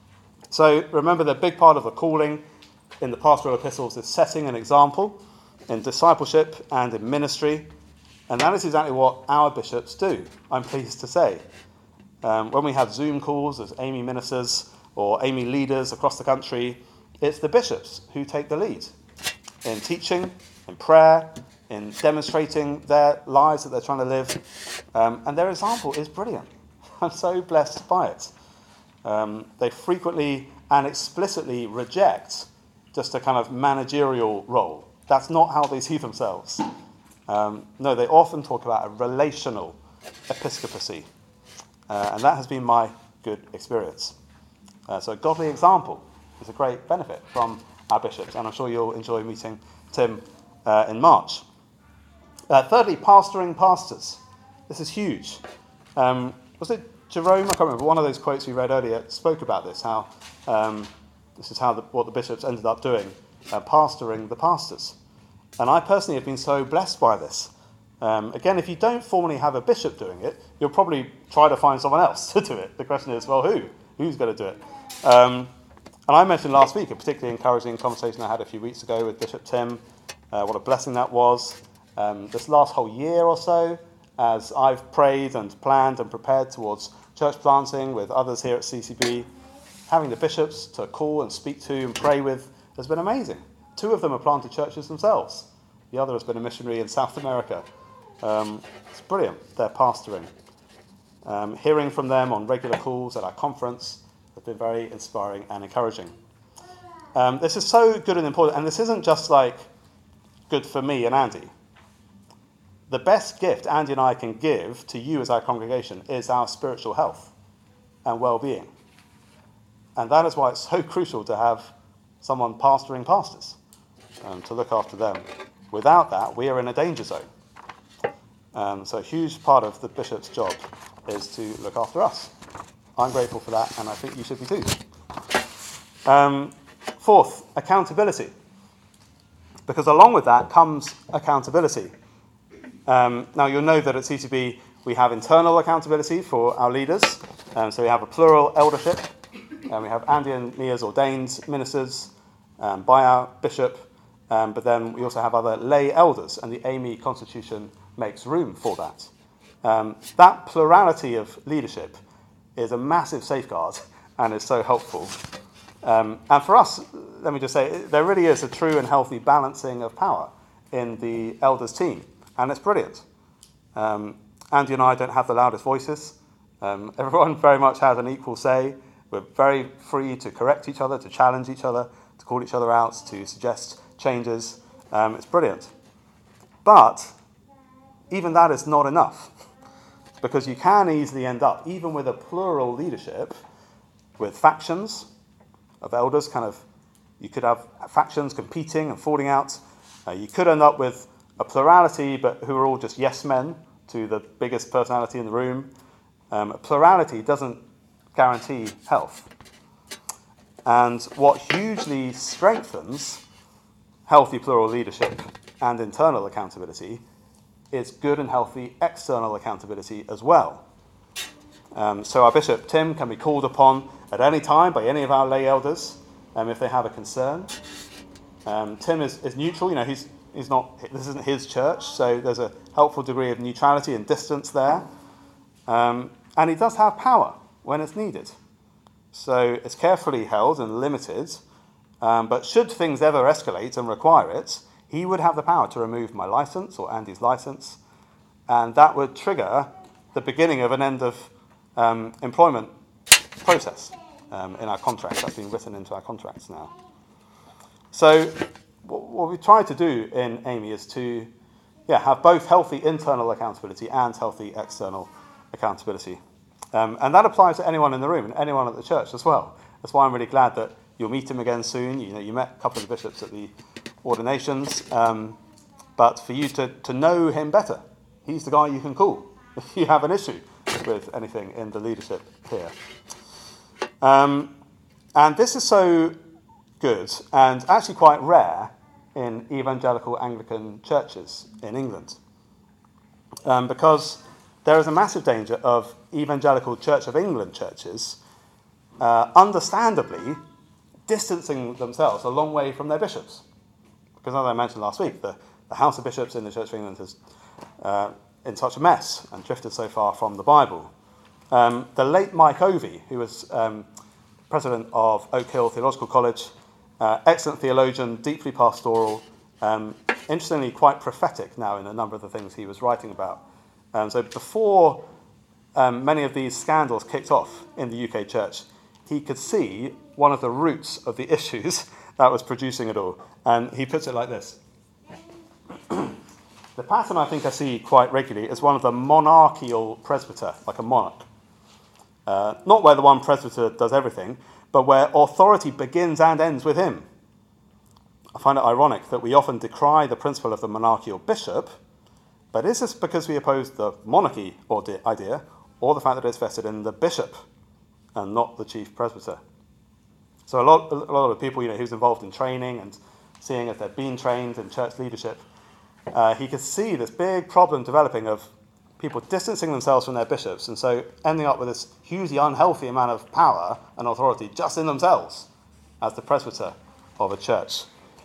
So remember, the big part of the calling in the pastoral epistles is setting an example in discipleship and in ministry. And that is exactly what our bishops do, I'm pleased to say. When we have Zoom calls as AME ministers or AME leaders across the country, it's the bishops who take the lead in teaching, in prayer, in demonstrating their lives that they're trying to live. And their example is brilliant. I'm so blessed by it. They frequently and explicitly reject just a kind of managerial role. That's not how they see themselves. No, they often talk about a relational episcopacy. And that has been my good experience. So a godly example is a great benefit from our bishops, and I'm sure you'll enjoy meeting Tim in March. Thirdly, pastoring pastors. This is huge. Was it Jerome? I can't remember. One of those quotes we read earlier spoke about this, how this is what the bishops ended up doing, pastoring the pastors. And I personally have been so blessed by this. Again, if you don't formally have a bishop doing it, you'll probably try to find someone else to do it. The question is, well, who? Who's going to do it? And I mentioned last week a particularly encouraging conversation I had a few weeks ago with Bishop Tim. What a blessing that was. This last whole year or so, as I've prayed and planned and prepared towards church planting with others here at CCB, having the bishops to call and speak to and pray with has been amazing. 2 of them have planted churches themselves. The other has been a missionary in South America. It's brilliant, their pastoring. Hearing from them on regular calls at our conference has been very inspiring and encouraging. This is so good and important, and this isn't just like good for me and Andy. The best gift Andy and I can give to you as our congregation is our spiritual health and well-being. And that is why it's so crucial to have someone pastoring pastors, to look after them. Without that, we are in a danger zone. So a huge part of the bishop's job is to look after us. I'm grateful for that, and I think you should be too. Fourth, accountability. Because along with that comes accountability. Now, you'll know that at CCB we have internal accountability for our leaders. So we have a plural eldership. We have Andy and me as ordained ministers by our bishop. But then we also have other lay elders, and the AME constitution makes room for that. That plurality of leadership is a massive safeguard and is so helpful. And for us, let me just say, there really is a true and healthy balancing of power in the elders team, and it's brilliant. Andy and I don't have the loudest voices. Everyone very much has an equal say. We're very free to correct each other, to challenge each other, to call each other out, to suggest changes. It's brilliant. But even that is not enough, because you can easily end up, even with a plural leadership, with factions of elders. You could have factions competing and falling out. You could end up with a plurality, but who are all just yes men to the biggest personality in the room. A plurality doesn't guarantee health. And what hugely strengthens healthy plural leadership and internal accountability is good and healthy external accountability as well. So our Bishop Tim can be called upon at any time by any of our lay elders if they have a concern. Tim is neutral. He's not. This isn't his church, so there's a helpful degree of neutrality and distance there. And he does have power when it's needed. So it's carefully held and limited. But should things ever escalate and require it, he would have the power to remove my license or Andy's license, and that would trigger the beginning of an end of employment process in our contracts. That's been written into our contracts now. So what we try to do in AME is to have both healthy internal accountability and healthy external accountability. And that applies to anyone in the room and anyone at the church as well. That's why I'm really glad that you'll meet him again soon. You met a couple of the bishops at the ordinations, but for you to know him better, he's the guy you can call if you have an issue with anything in the leadership here. And this is so good and actually quite rare in evangelical Anglican churches in England, because there is a massive danger of evangelical Church of England churches understandably distancing themselves a long way from their bishops. Because as I mentioned last week, the House of Bishops in the Church of England is in such a mess and drifted so far from the Bible. The late Mike Ovey, who was president of Oak Hill Theological College, excellent theologian, deeply pastoral, interestingly quite prophetic now in a number of the things he was writing about. So before many of these scandals kicked off in the UK church, he could see one of the roots of the issues that was producing it all. And he puts it like this. The pattern I think I see quite regularly is one of the monarchical presbyter, like a monarch. Not where the one presbyter does everything, but where authority begins and ends with him. I find it ironic that we often decry the principle of the monarchical bishop, but is this because we oppose the monarchy idea, or the fact that it's vested in the bishop and not the chief presbyter? So a lot of the people who's involved in training and seeing if they've been trained in church leadership, he could see this big problem developing of people distancing themselves from their bishops, and so ending up with this hugely unhealthy amount of power and authority just in themselves as the presbyter of a church.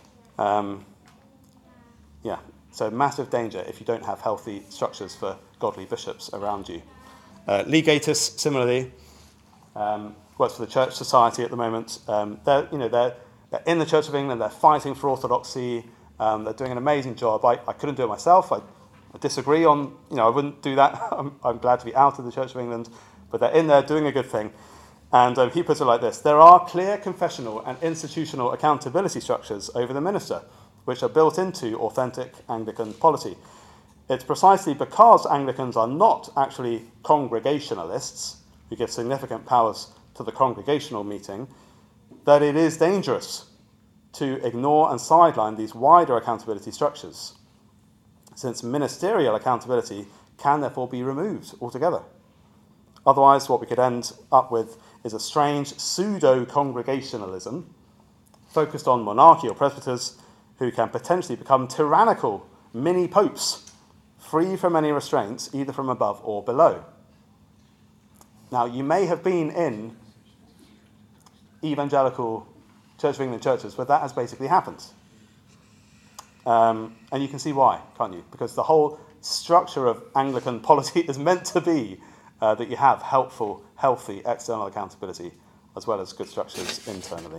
So massive danger if you don't have healthy structures for godly bishops around you. Legatus, similarly, works for the Church Society at the moment. They're in the Church of England, they're fighting for orthodoxy, they're doing an amazing job. I couldn't do it myself. I disagree on, I wouldn't do that. I'm glad to be out of the Church of England, but they're in there doing a good thing. And he puts it like this: there are clear confessional and institutional accountability structures over the minister, which are built into authentic Anglican polity. It's precisely because Anglicans are not actually congregationalists, who give significant powers to the congregational meeting, that it is dangerous to ignore and sideline these wider accountability structures, since ministerial accountability can therefore be removed altogether. Otherwise, what we could end up with is a strange pseudo-congregationalism focused on monarchical presbyters who can potentially become tyrannical mini-popes, free from any restraints, either from above or below. Now, you may have been in evangelical Church of England churches where that has basically happened. And you can see why, can't you? Because the whole structure of Anglican polity is meant to be that you have helpful, healthy external accountability as well as good structures internally.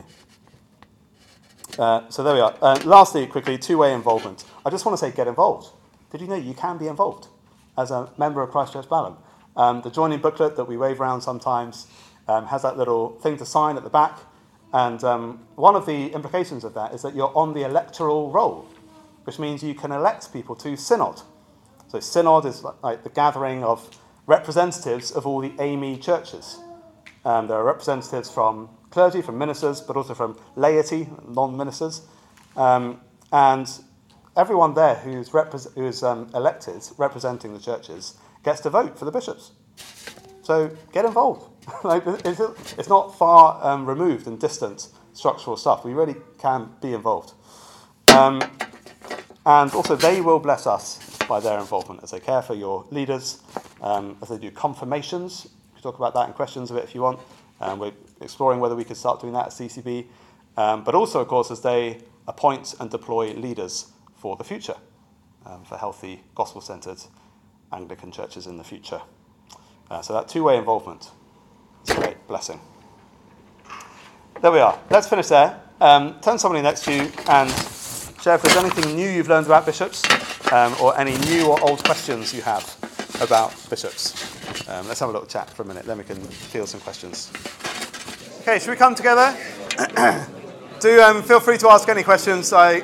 So there we are. Lastly, quickly, two-way involvement. I just want to say get involved. Did you know you can be involved as a member of Christ Church Balham? The joining booklet that we wave around sometimes has that little thing to sign at the back. And one of the implications of that is that you're on the electoral roll, which means you can elect people to synod. So synod is like the gathering of representatives of all the AME churches. There are representatives from clergy, from ministers, but also from laity, non-ministers. And everyone there who's elected, representing the churches, gets to vote for the bishops. So get involved. It's not far removed and distant structural stuff. We really can be involved. And also they will bless us by their involvement as they care for your leaders, as they do confirmations. We can talk about that in questions a bit if you want. We're exploring whether we could start doing that at CCB. But also, of course, as they appoint and deploy leaders for the future, for healthy, gospel-centred Anglican churches in the future. So that two-way involvement is a great blessing. There we are. Let's finish there. Turn to somebody next to you and share if there's anything new you've learned about bishops, or any new or old questions you have about bishops. Let's have a little chat for a minute, then we can field some questions. Okay, should we come together? Do feel free to ask any questions. I'm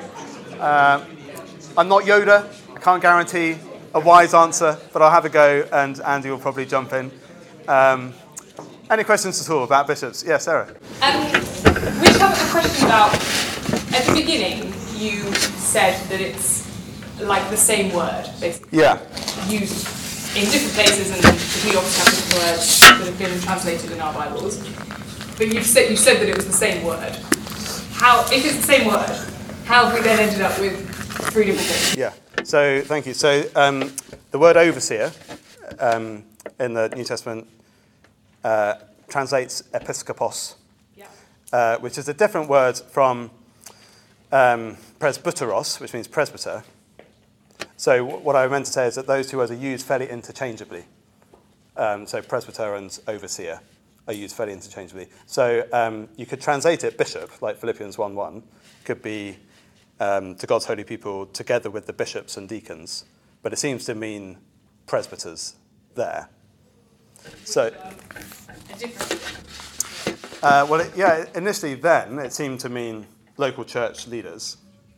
not Yoda. I can't guarantee a wise answer, but I'll have a go, and Andy will probably jump in. Any questions at all about bishops? Yeah, Sarah. We just have a question about, at the beginning, you said that it's like the same word, basically. Yeah. Used in different places, and we obviously have different words that have been translated in our Bibles. But you said that it was the same word. If it's the same word, how have we then ended up with three different things? Yeah. So thank you. So the word overseer in the New Testament translates episkopos, which is a different word from presbyteros, which means presbyter. So what I meant to say is that those two words are used fairly interchangeably. So presbyter and overseer are used fairly interchangeably. So you could translate it bishop, like Philippians 1:1, could be to God's holy people together with the bishops and deacons, but it seems to mean presbyters there. So, a different. Initially then it seemed to mean local church leaders,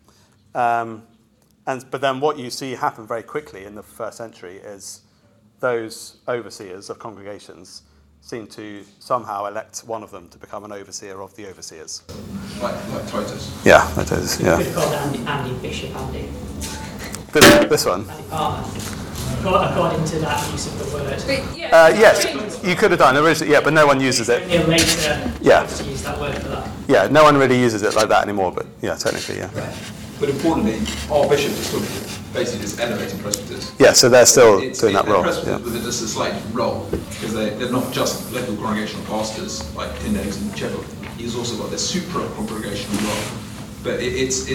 but then what you see happen very quickly in the first century is those overseers of congregations seem to somehow elect one of them to become an overseer of the overseers. Like Titus. Yeah, that is. Yeah. You could call it Andy Bishop, Andy. This one. Andy Palmer. According to that use of the word. Yes, you could have done originally, but no one uses it. Later, to use that word for that. Yeah, no one really uses it like that anymore, but yeah, technically, yeah. Right. But importantly, our bishops are still basically just elevating presbyters. Yeah, so they're still doing that role. Presbyters with just a slight role, because they're not just local congregational pastors like Tyndales and Sheffield. He's also got this supra-congregational role. But it's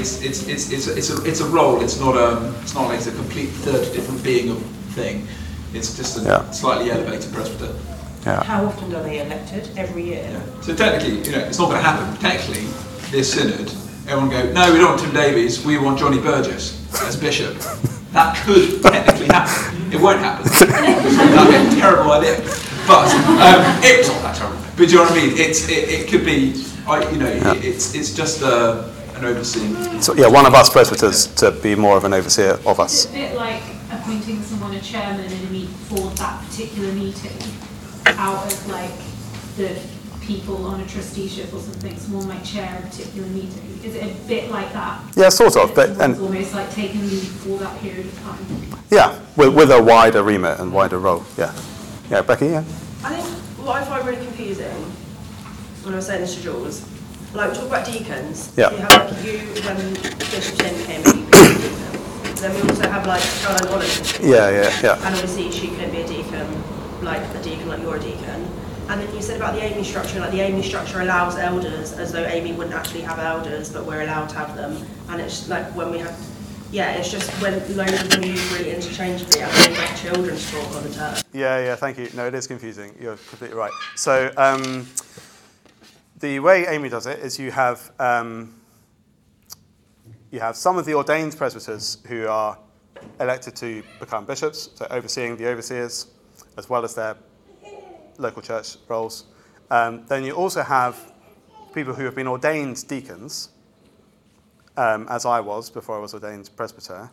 a role. It's not like it's a complete third different being of thing. It's just a slightly elevated presbyter. Yeah. How often are they elected? Every year. Yeah. So technically, it's not going to happen. Technically, this synod, everyone go, no, we don't want Tim Davies. We want Johnny Burgess as bishop. That could technically happen. It won't happen. That'd be a terrible idea. But it's not that terrible. But do you know what I mean? It could be. It's just an overseeing. So one of us presbyters to be more of an overseer of us. It's a bit like appointing someone a chairman in a meeting for that particular meeting, out of like the people on a trusteeship or something. Someone might chair a particular meeting. Is it a bit like that? Yeah, sort of. But almost like taking lead for that period of time. Yeah, with a wider remit and wider role. Yeah, yeah, Becky. Yeah. I think what I find really confusing when I was saying this to Jules, like we talk about deacons. Yeah. You have like you when Bishop Tim came in, you became a deacon. Then we also have like Caroline Holland. Yeah. And obviously she couldn't be a deacon like you're a deacon. And then you said about the AME structure, like the AME structure allows elders, as though AME wouldn't actually have elders, but we're allowed to have them. And it's like when we have, it's just when loads of them use really interchangeably, and then like children's talk on the turn. Yeah, thank you. No, it is confusing. You're completely right. So the way AME does it is you have some of the ordained presbyters who are elected to become bishops, so overseeing the overseers, as well as their local church roles. Then you also have people who have been ordained deacons, as I was before I was ordained presbyter.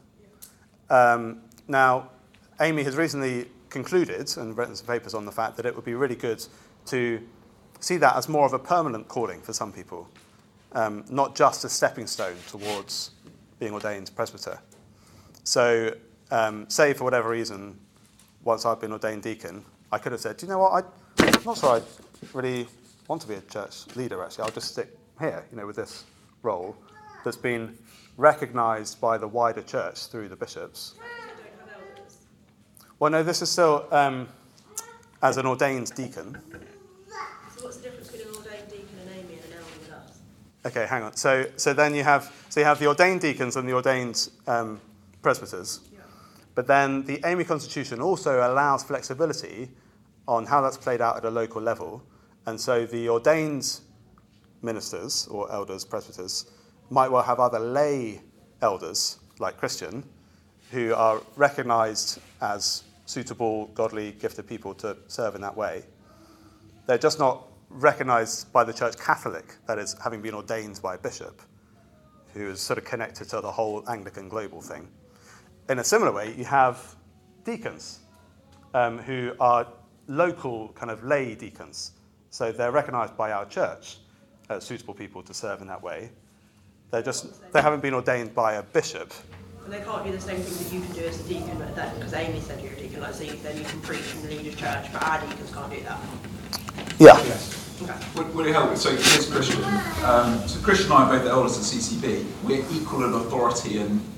Now, AME has recently concluded and written some papers on the fact that it would be really good to see that as more of a permanent calling for some people, not just a stepping stone towards being ordained presbyter. So, say for whatever reason, once I've been ordained deacon, I could have said, do you know what, I'm not sure I really want to be a church leader, actually. I'll just stick here, with this role that's been recognised by the wider church through the bishops. Well, no, this is still as an ordained deacon. So what's the difference between an ordained deacon and AME and an elder with us? Okay, hang on. So then you have the ordained deacons and the ordained presbyters. Yeah. But then the AME Constitution also allows flexibility on how that's played out at a local level. And so the ordained ministers or elders, presbyters, might well have other lay elders, like Christian, who are recognised as suitable, godly, gifted people to serve in that way. They're just not recognised by the Church Catholic, that is, having been ordained by a bishop, who is sort of connected to the whole Anglican global thing. In a similar way, you have deacons, who are local kind of lay deacons. So they're recognised by our church as suitable people to serve in that way. They haven't been ordained by a bishop. And they can't do the same thing that you can do as a deacon, but then because Amy said you're a deacon, like so then you can preach and lead a church, but our deacons can't do that. Yeah. Yes. Okay. Would it help? So here's Christian. So Christian and I are both the elders of CCB. We're equal in authority and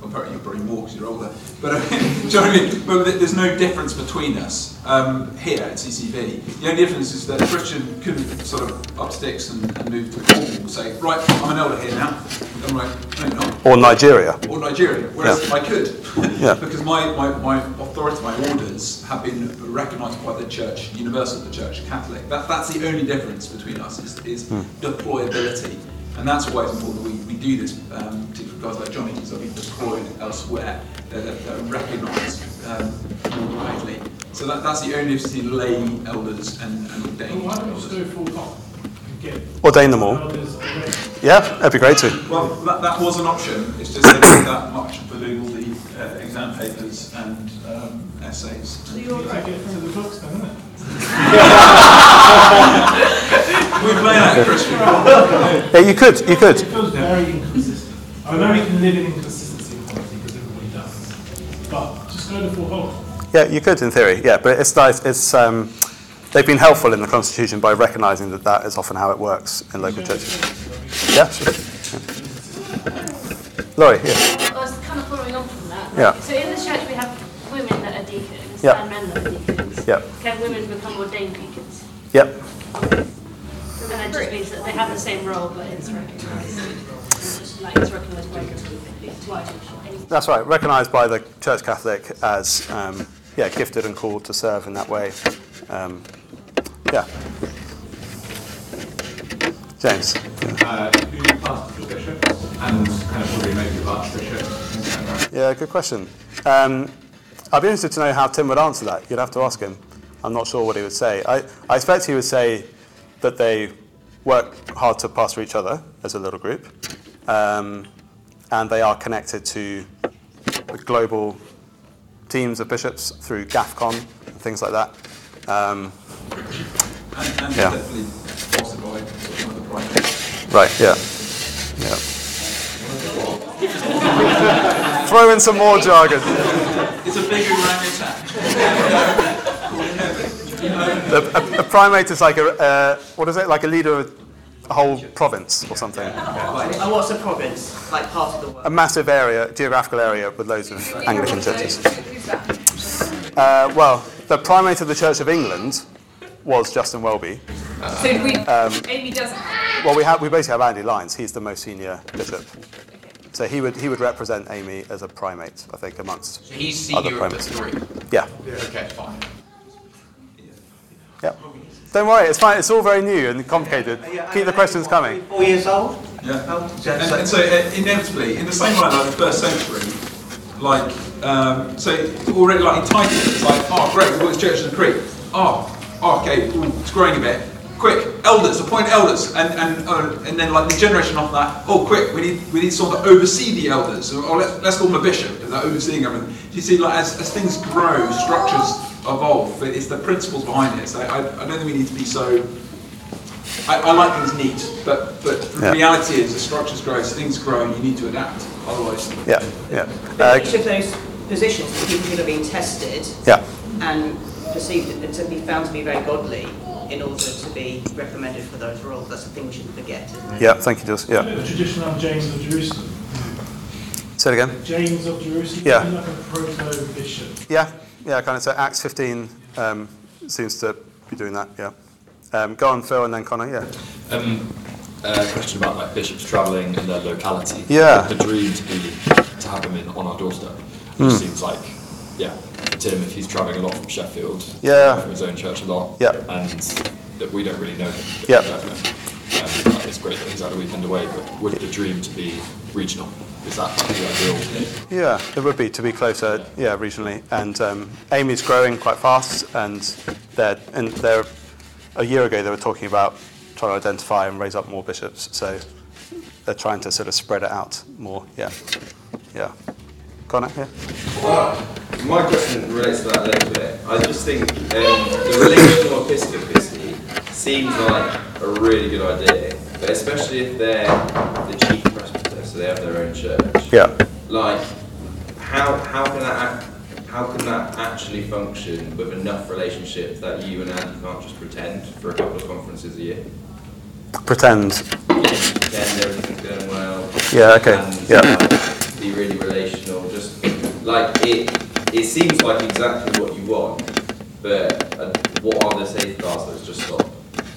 you're probably more because you're older. But do you know what I mean? But there's no difference between us here at CCV. The only difference is that a Christian couldn't sort of up sticks and move to Cornwall and say, right, I'm an elder here now. I'm like, no, you're not. Or Nigeria. Or Nigeria. Whereas I could. Yeah. Because my authority, my orders have been recognised by the Church, Universal, the Church Catholic. That's the only difference between us is deployability. And that's why it's important that we do this, particularly for guys like Johnny, because they'll be deployed elsewhere. They're recognised more widely. So that's the only difference between lay elders and ordained Why don't we elders. just go full hop? Ordain them all. Yeah, that'd be great too. Well, that was an option. It's just they don't that much for doing all the exam papers and essays. So you're take it to the books then, isn't it? We play that, Christian. Yeah, you could. It feels very inconsistent. I know we can live in inconsistency in quality because everybody does. But just go to full hop. Yeah, you could in theory. Yeah, but it's nice. They've been helpful in the Constitution by recognising that is often how it works in local churches. Yeah, sure. Laurie, yeah. I was kind of following on from that. Yeah. So in the church we have women that are deacons Yeah. and men that are deacons. Yeah. Can women become ordained deacons? Yep. And that just means that they have the same role, but it's recognised. Like it's recognised by That's right. Recognised by the Church Catholic as gifted and called to serve in that way. Yeah. James. Who passed the bishop and kind of what do you make of archbishop? Yeah, good question. I'd be interested to know how Tim would answer that. You'd have to ask him. I'm not sure what he would say. I expect he would say that they work hard to pastor each other as a little group, and they are connected to the global teams of bishops through GAFCON and things like that. And Yeah. definitely fostered by one of the primates. Right, yeah. Throw in some more jargon. It's a big orangutan. A primate is like like a leader of a whole province or something. And what's a province? Like part of the world? A massive area, geographical area with loads of Anglican churches. Well, the primate of the Church of England was Justin Welby. So Amy doesn't. Well, we basically have Andy Lyons. He's the most senior bishop. So he would represent Amy as a primate, I think, amongst So he's other senior of the primates. three? Yeah. Okay, fine. Yeah. Don't worry, it's fine. It's all very new and complicated. Keep the questions coming. 4 years old? Yeah. And so inevitably, in the same way like the first century, so already like in Titus, it's like, oh great, we've got this church in Crete. Okay, it's growing a bit. Quick, elders, appoint elders, and then like the generation after that, quick, we need someone to oversee the elders. Let's call them a bishop, because they're overseeing everything. You see, like as things grow, structures evolve, but it's the principles behind it. So I don't think we need to be so. I like things neat, but the reality is, the structures grow, as things grow, you need to adapt. Otherwise, Each of those positions, the people who have been tested and perceived to be found to be very godly, in order to be recommended for those roles. That's the thing we shouldn't forget, isn't it? Yeah, thank you, Jules. Yeah. The tradition of James of Jerusalem. Say it again. James of Jerusalem. Yeah. Like a proto-bishop. Yeah, kind of. So Acts 15 seems to be doing that. Yeah. Go on, Phil, and then Connor. Yeah. A question about like bishops travelling in their locality. Yeah. The dream to have them on our doorstep. It seems like, for Tim, if he's travelling a lot from Sheffield, from his own church a lot, and that we don't really know him. It's great that he's had a weekend away, but would the dream to be regional? Is that the ideal thing? Yeah, it would be to be closer, regionally. And Amy's growing quite fast, and they're a year ago they were talking about trying to identify and raise up more bishops. So they're trying to sort of spread it out more. Yeah. Connor, My question relates to that a little bit. I just think the relational episcopacy seems like a really good idea, but especially if they're the chief presbyter, so they have their own church. Yeah. Like, how can that actually function with enough relationships that you and Andy can't just pretend for a couple of conferences a year? Pretend. Pretend everything's going well. Yeah. Okay. And, yeah. be really relational. Just like it seems like exactly what you want, but what are the safeguards that just stop?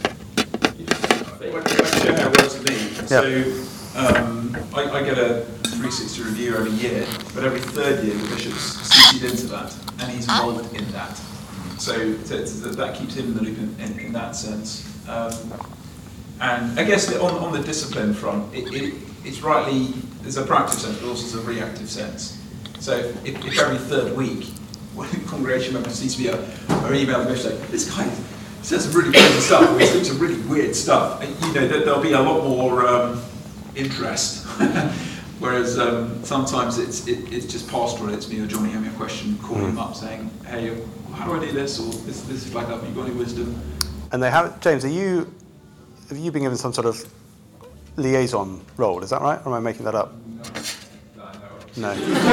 I can share how it works with me. So I get a 360 review every year, but every third year the bishop's CC'd into that, and he's involved in that. So that keeps him in the loop in that sense. And I guess on the discipline front, it's rightly, there's a proactive sense, but also there's a reactive sense. So if every third week, one congregation member sees to be or email the bishop saying, this guy says some really crazy stuff, or he's doing some really weird stuff, there'll be a lot more interest. Whereas sometimes it's just pastoral. It's me or Johnny having a question, calling him up, saying, "Hey, how do I do this?" Or "This is flagged up. Have you got any wisdom?" And they have, James. Have you been given some sort of liaison role? Is that right? Or am I making that up? No.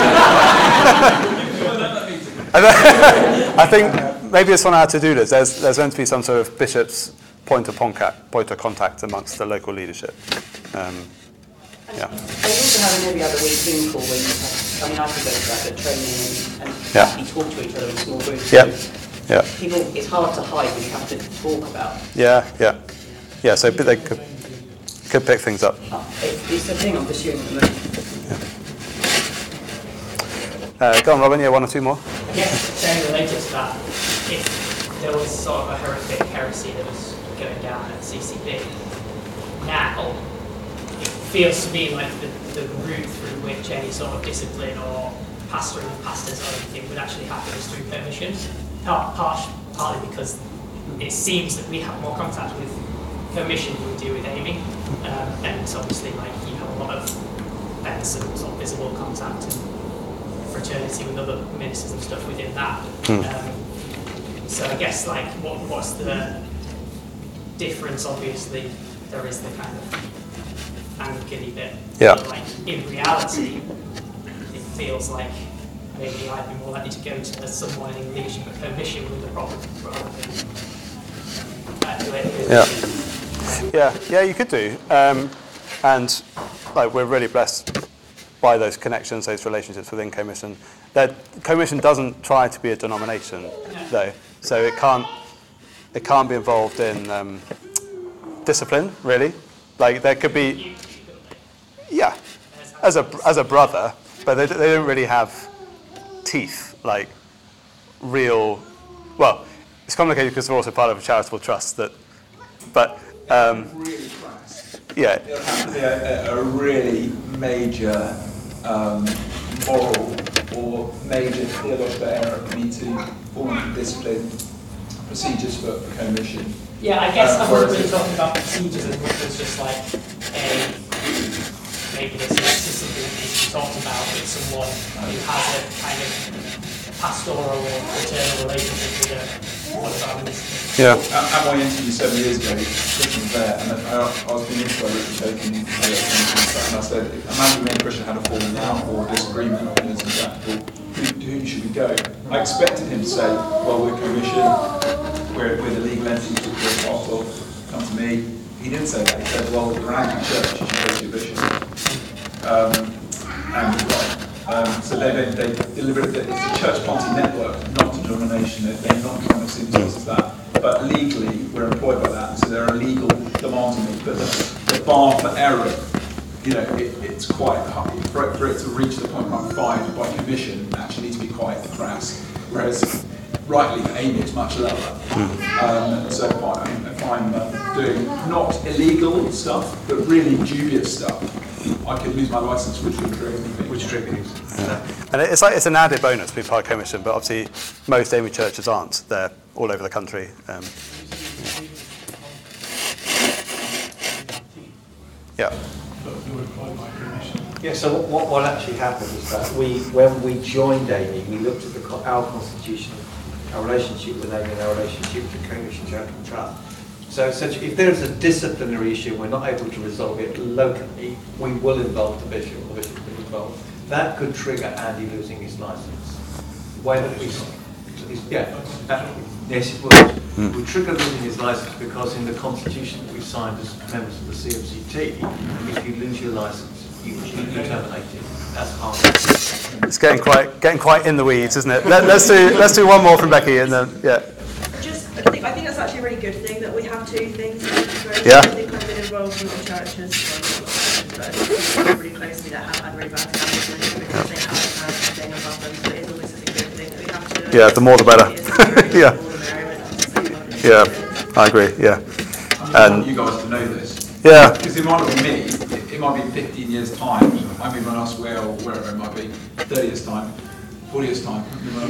I think maybe it's on our to-do list. There's going to be some sort of bishop's point of contact amongst the local leadership. Yeah. And you also have an every other week Zoom call where you have, I mean, I could go to that at training and actually talk to each other in small groups. Yeah. People, it's hard to hide when you have to talk about. Yeah, so they could pick things up. It's the thing I'm pursuing at the moment. Go on, Robin, one or two more? Yes, saying related to that, if there was sort of a horrific heresy that was going down at CCB, now it feels to me like the route through which any sort of discipline or pastoring of pastors or anything would actually happen is through permission. Partly because it seems that we have more contact with permission than we do with Amy, and it's obviously like you have a lot of sort of visible contact and fraternity with other ministers and stuff within that. So I guess like what's the difference? Obviously there is the kind of Anglican-y bit. But like in reality, it feels like maybe I'd be more likely to go to someone in leadership at permission with the problem rather than Yeah, you could do. And like we're really blessed by those connections, those relationships within Commission. That Commission doesn't try to be a denomination, though, so it can't be involved in discipline, really. Like there could be, as a brother, but they don't really have teeth, like real. Well, it's complicated because we're also part of a charitable trust but really crass. Yeah. It'll have to be a really major moral or major theological error for me to fall into discipline procedures for commission. Yeah, I guess I'm not really talking about procedures as much as just like maybe this is something that needs to be talked about with someone who has a kind of pastoral or fraternal relationship with one of our ministers. Yeah. At my interview 7 years ago, Christian was there, and I was being interviewed by Richard Token, and I said, imagine me and Christian had a falling out or disagreement on this and that, who should we go? I expected him to say, well, we're Commission, we're the legal entity, we're the apostle, come to me. He didn't say that. He said, well, we're an Anglican church, you should go to your bishop. And he's right. So they deliberately, it's a church party network, not a denomination. They're not trying to see themselves as that. But legally, we're employed by that, so there are legal demands on me. But the bar for error, it's quite high. For it to reach the point mark 5 by commission, actually needs to be quite crass. Whereas, rightly for Amy, it's much lower. So if I'm doing not illegal stuff, but really dubious stuff, I could lose my license, which would trigger me. And it's an added bonus to be part of Commission, but obviously most Amy churches aren't. They're all over the country. Yeah, so what actually happened is that when we joined Amy, we looked at our constitution, our relationship with Amy and our relationship with the Commission Charitable Trust. So essentially, if there is a disciplinary issue and we're not able to resolve it locally, we will involve the bishop, or the bishop will be involved. That could trigger Andy losing his license. Yes, it would. It would trigger losing his license because in the constitution that we signed as members of the CMCT, if you lose your license, you terminated. That's hard. It's getting quite in the weeds, isn't it? Let's do one more from Becky, and then yeah. I think that's actually a really good thing that we have two things. Yeah. I think I've been involved in churches, really closely that have had really bad experiences because they haven't had anything above them. So it's always a good thing that we have to. Yeah, the more the better. Yeah. Yeah, I agree. Yeah. And you guys to know this. Yeah. Because it might not be me. It might be in 15 years' time. I mean, when elsewhere or wherever it might be, 30 years' time, 40 years' time.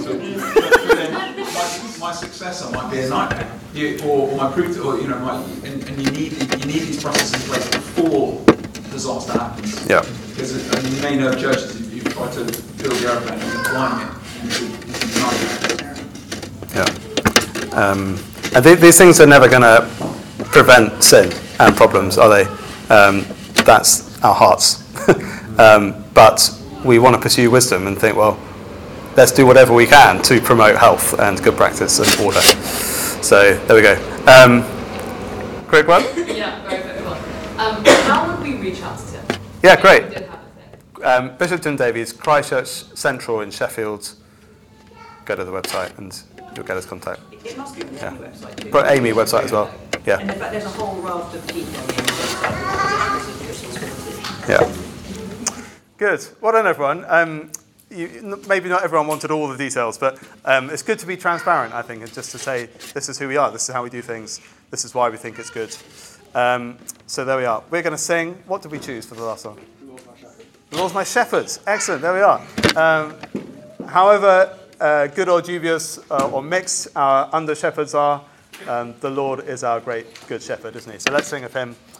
My successor might be a nightmare, or my proof, or and you need these processes in place before disaster happens. Yeah. Because you may know churches, if you try to build the airplane and you're flying it, it's a nightmare. Yeah. And these things are never going to prevent sin and problems, are they? That's our hearts. But we want to pursue wisdom and think, well, let's do whatever we can to promote health and good practice and order. So there we go. Quick one? Yeah, very quick one. How would we reach out to Tim? Yeah, great. We did have a thing. Bishop Tim Davies, Christchurch Central in Sheffield. Go to the website and you'll get his contact. It must be on the Amy website too. But Amy website as well. Yeah. And in fact, there's a whole raft of people on the Amy website. Yeah. Good. Well done, everyone. Maybe not everyone wanted all the details, but it's good to be transparent, I think, and just to say this is who we are, this is how we do things, this is why we think it's good. So there we are. We're going to sing. What did we choose for the last song? The Lord's My Shepherds. Excellent. There we are. However good or dubious or mixed our under shepherds are, the Lord is our great good shepherd, isn't he? So let's sing of him.